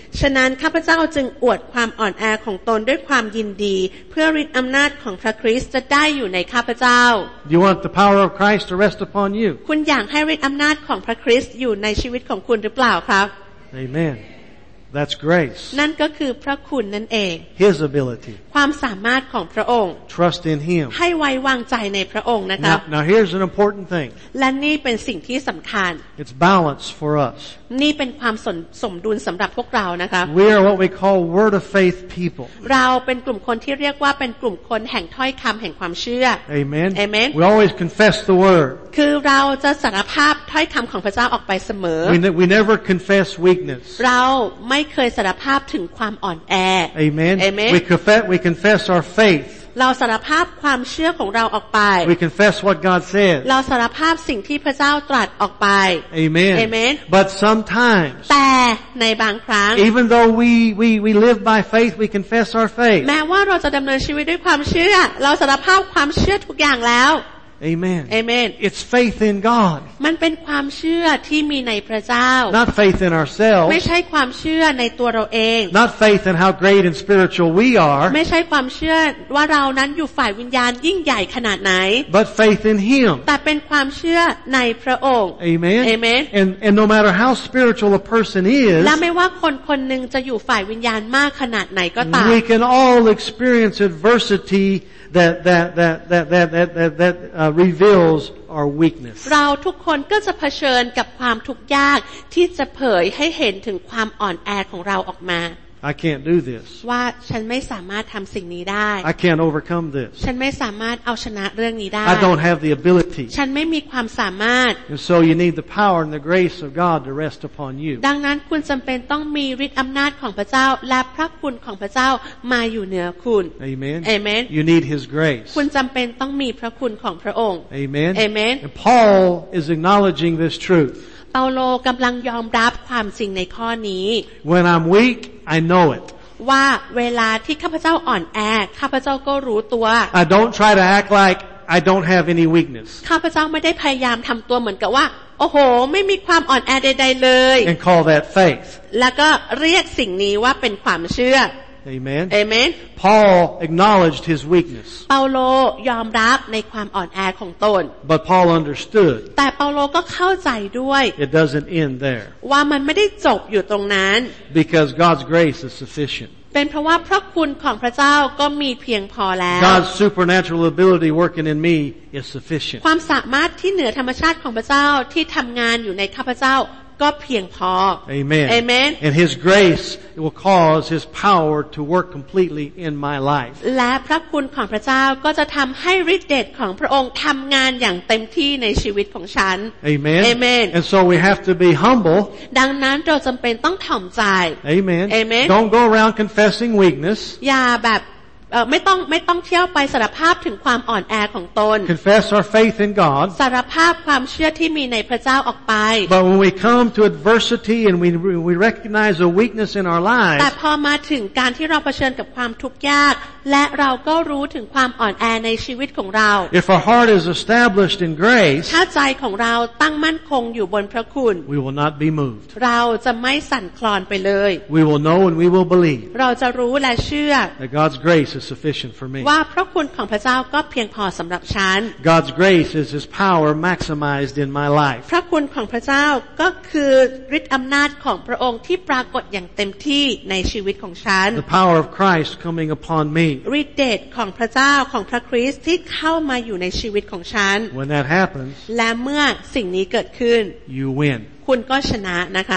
ฉะนั้นข้าพเจ้าจึงอวดความอ่อนแอของตนด้วยความยินดีเพื่อฤทธิ์อำนาจของพระคริสต์จะได้อยู่ในข้าพเจ้า Do you want the power of Christ to rest upon you? คุณอยากให้ฤทธิ์อำนาจของพระคริสต์อยู่ในชีวิตของคุณหรือเปล่าครับ Amen. That's grace. นั่นก็คือพระคุณนั่นเอง His ability. ความสามารถของพระองค์ Trust in Him. ให้ไว้วางใจในพระองค์นะครับ Now, now here's an important thing. และนี่เป็นสิ่งที่สำคัญ It's balance for us. นี่เป็นความสมสมดุลสำหรับพวกเรานะครับ We are what we call word of faith people. เราเป็นกลุ่มคนที่เรียกว่าเป็นกลุ่มคนแห่งถ้อยคำแห่งความเชื่อ Amen. Amen. We always confess the word. คือเราจะสารภาพถ้อยคำของพระเจ้าออกไปเสมอ We, ne- we never confess weakness. เราไม่เคยสารภาพถึงความอ่อนแอ Amen. Amen. We confess, we confess our faith. เราสารภาพความเชื่อของเราออกไป We confess what God says. เราสารภาพสิ่งที่พระเจ้าตรัสออกไป Amen. Amen. But sometimes, แต่ในบางครั้ง even though we, we, we live by faith, we confess our faith. แม้ว่าเราจะดำเนินชีวิตด้วยความเชื่อเราสารภาพความเชื่อทุกอย่างแล้ว Amen. Amen. It's faith in God. มันเป็นความเชื่อที่มีในพระเจ้า Not faith in ourselves. ไม่ใช่ความเชื่อในตัวเราเอง Not faith in how great and spiritual we are. ไม่ใช่ความเชื่อว่าเรานั้นอยู่ฝ่ายวิญญาณยิ่งใหญ่ขนาดไหน But faith in Him. แต่เป็นความเชื่อในพระองค์ Amen. Amen. And, and no matter how spiritual a person is, และไม่ว่าคนคนหนึ่งจะอยู่ฝ่ายวิญญาณมากขนาดไหนก็ตาม we can all experience adversity that, that, that, that, that, that, that, that uh, reveals our weakness. เราทุกคนก็จะเผชิญกับความทุกข์ยากที่จะเผยให้เห็นถึงความอ่อนแอของเราออกมา I can't do this. ว่าฉันไม่สามารถทำสิ่งนี้ได้ I can't overcome this. ฉันไม่สามารถเอาชนะเรื่องนี้ได้ I don't have the ability. ฉันไม่มีความสามารถ And so you need the power and the grace of God to rest upon you. ดังนั้นคุณจำเป็นต้องมีฤทธิ์อำนาจของพระเจ้าและพระคุณของพระเจ้ามาอยู่เหนือคุณ Amen. Amen. You need His grace. คุณจำเป็นต้องมีพระคุณของพระองค์ Amen. Amen. And Paul is acknowledging this truth. เปาโลกำลังยอมรับความจริงในข้อนี้ When I'm weak, I know it. ว่าเวลาที่ข้าพเจ้าอ่อนแอข้าพเจ้าก็รู้ตัว I don't try to act like I don't have any weakness. ข้าพเจ้าไม่ได้พยายามทำตัวเหมือนกับว่าโอ้โหไม่มีความอ่อนแอใดๆเลย And call that faith. แล้วก็เรียกสิ่งนี้ว่าเป็นความเชื่อ Amen. Amen. Paul acknowledged his weakness. เปาโลยอมรับในความอ่อนแอของตน But Paul understood แต่เปาโลก็เข้าใจด้วย it doesn't end there. ว่ามันไม่ได้จบอยู่ตรงนั้น Because God's grace is sufficient. เป็นเพราะว่าพระคุณของพระเจ้าก็มีเพียงพอแล้ว God's supernatural ability working in me is sufficient. ความสามารถที่เหนือธรรมชาติของพระเจ้าที่ทำงานอยู่ในข้าพเจ้าก็เพียงพอ Amen. Amen. And His grace will cause His power to work completely in my life. และพระคุณของพระเจ้าก็จะทำให้ฤทธิ์เดชของพระองค์ทำงานอย่างเต็มที่ในชีวิตของฉัน Amen. Amen. And so we have to be humble. ดังนั้นเราจำเป็นต้องถ่อมใจ Amen. Amen. Don't go around confessing weakness. อย่าแบบเอ่อไม่ต้องไม่ต้องเที่ยวไปสารภาพถึงความอ่อนแอของตน Confess our faith in God. สารภาพความเชื่อที่มีในพระเจ้าออกไป But when we come to adversity and we we recognize a weakness in our แต่ lives, พอมาถึงการที่เราเผชิญกับความทุกข์ยากและเราก็รู้ถึงความอ่อนแอในชีวิตของเรา if our heart is established in grace, ถ้าใจของเราตั้งมั่นคงอยู่บนพระคุณ we will not be moved. เราจะไม่สั่นคลอนไปเลย We will know and we will believe เราจะรู้และเชื่อ that God's grace is sufficient for me. ว่าพระคุณของพระเจ้าก็เพียงพอสำหรับฉัน God's grace is His power maximized in my life. พระคุณของพระเจ้าก็คือฤทธิ์อำนาจของพระองค์ที่ปรากฏอย่างเต็มที่ในชีวิตของฉัน The power of Christ coming upon me. ฤทธิ์เดชของพระเจ้าของพระคริสต์ที่เข้ามาอยู่ในชีวิตของฉัน When that happens, และเมื่อสิ่งนี้เกิดขึ้น you win. คุณก็ชนะนะคะ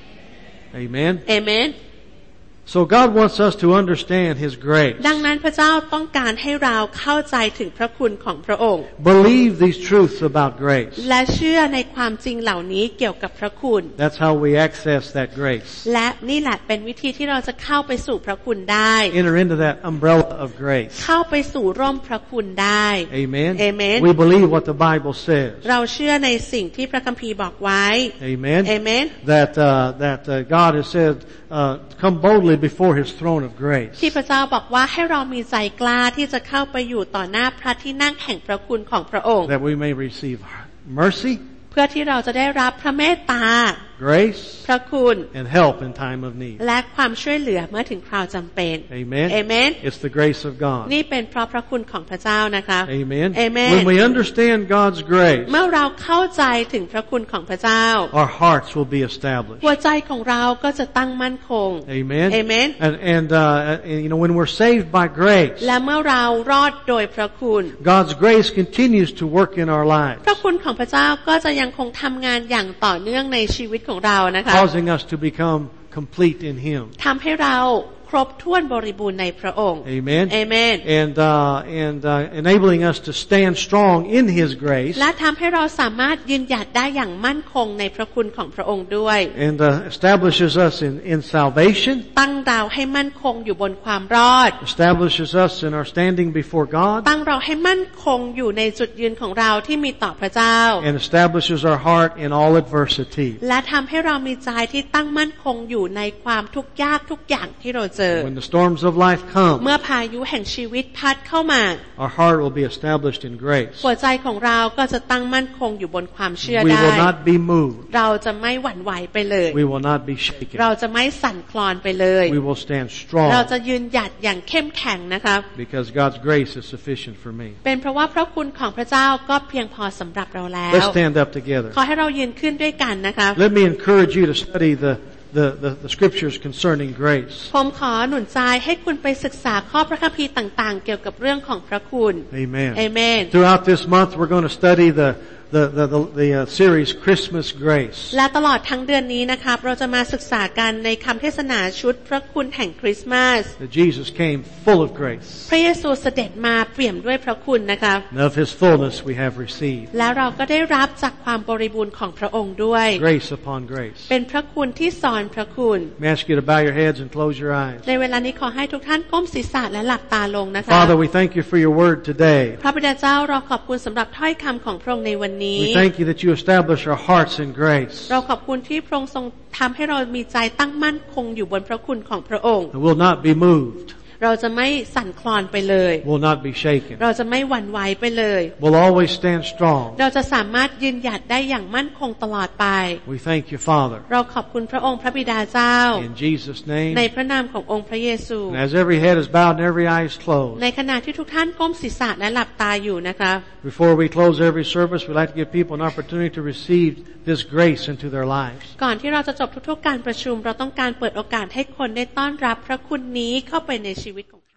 Amen. เอเมน So God wants us to understand His grace. ดังนั้นพระเจ้าต้องการให้เราเข้าใจถึงพระคุณของพระองค์ Believe these truths about grace. และเชื่อในความจริงเหล่านี้เกี่ยวกับพระคุณ That's how we access that grace. และนี่แหละเป็นวิธีที่เราจะเข้าไปสู่พระคุณได้ Enter into that umbrella of grace. เข้าไปสู่ร่มพระคุณได้ Amen. Amen. We believe what the Bible says. เราเชื่อในสิ่งที่พระคัมภีร์บอกไว้ Amen. Amen. That uh, that uh, God has said, uh, "Come boldly before His throne of grace." ที่พระเจ้าบอกว่าให้เรามีใจกล้าที่จะเข้าไปอยู่ต่อหน้าพระที่นั่งแห่งพระคุณของพระองค์ That we may receive mercy. เพื่อที่เราจะได้รับพระเมตตา grace พระคุณ and help in time of need. และความช่วยเหลือเมื่อถึงคราวจำเป็น Amen. Amen. It's the grace of God. นี่เป็นเพราะพระคุณของพระเจ้านะคะ Amen. Amen. When we understand God's grace, เมื่อเราเข้าใจถึงพระคุณของพระเจ้า our hearts will be established. หัวใจของเราก็จะตั้งมั่นคง Amen. Amen. And, and, uh, and you know, when we're saved by grace, และเมื่อเรารอดโดยพระคุณ God's grace continues to work in our lives, พระคุณของพระเจ้าก็จะยังคงทำงานอย่างต่อเนื่องในชีวิตของเรานะคะ causing us to become complete in Him. ทำให้เราครบถ้วนบริบูรณ์ในพระองค์ Amen. Amen. And uh, and uh, enabling us to stand strong in His grace. และทำให้เราสามารถยืนหยัดได้อย่างมั่นคงในพระคุณของพระองค์ด้วย And uh, establishes us in in salvation. ตั้งเราให้มั่นคงอยู่บนความรอด Establishes us in our standing before God. ตั้งเราให้มั่นคงอยู่ในจุดยืนของเราที่มีต่อพระเจ้า And establishes our heart in all adversity. และทำให้เรามีใจที่ตั้งมั่นคงอยู่ในความทุกข์ยากทุกอย่างที่เราเจอ When the storms of life come, เมื่อพายุแห่งชีวิตพัดเข้ามา our heart will be established in grace. หัวใจของเราก็จะตั้งมั่นคงอยู่บนความเชื่อ We ได้ will not be moved. เราจะไม่หวั่นไหวไปเลย We will not be shaken. เราจะไม่สั่นคลอนไปเลย We will stand เรา strong จะยืนหยัดอย่างเข้มแข็งนะครับ because God's grace is sufficient for me. เป็นเพราะว่าพระคุณของพระเจ้าก็เพียงพอสำหรับเราแล้ว Let's stand up together. ขอให้เรายืนขึ้นด้วยกันนะครับ Let me encourage you to study the The, the, the scriptures concerning grace. ผมขอหนุนใจให้คุณไปศึกษาข้อพระคัมภีร์ต่างๆเกี่ยวกับเรื่องของพระคุณ Amen. Amen. Throughout this month, we're going to study the the the the, the uh, series Christmas Grace. และตลอดทั้งเดือนนี้นะครับเราจะมาศึกษากันในคำเทศนาชุดพระคุณแห่งคริสต์มาส That Jesus came full of grace. พระเยซูเสด็จมาเปี่ยมด้วยพระคุณนะครับ And of His fullness we have received. แล้วเราก็ได้รับจากความบริบูรณ์ของพระองค์ด้วย Grace upon grace. เป็นพระคุณที่สอนพระคุณ May I ask you to bow your heads and close your eyes. ในเวลานี้ขอให้ทุกท่านก้มศีรษะและหลับตาลงนะคะ Father, we thank you for your word today. พระบิดาเจ้าเราขอบคุณสำหรับถ้อยคำของพระองค์ในวันนี้ We thank you that you establish our hearts in grace. เราขอบคุณที่พระองค์ทรงทำให้เรามีใจตั้งมั่นคงอยู่บนพระคุณของพระองค์ And will not be moved. เราจะไม่สั่นคลอนไปเลย Will not be shaken. เราจะไม่หวั่นไหวไปเลย Will always stand strong. เราจะสามารถยืนหยัดได้อย่างมั่นคงตลอดไป We thank you, Father. เราขอบคุณพระองค์พระบิดาเจ้า In Jesus' name. ในพระนามขององค์พระเยซู And as every head is bowed and every eye is ใน closed. ขณะที่ทุกท่านก้มศีรษะและหลับตาอยู่นะคะ Before we close every service, we'd like to give people an opportunity to receive this grace into their lives. ก่อนที่เราจะจบทุกๆการประชุมเราต้องการเปิดโอกาสให้คนได้ต้อนรับพระคุณนี้เข้าไปในชีวิตของ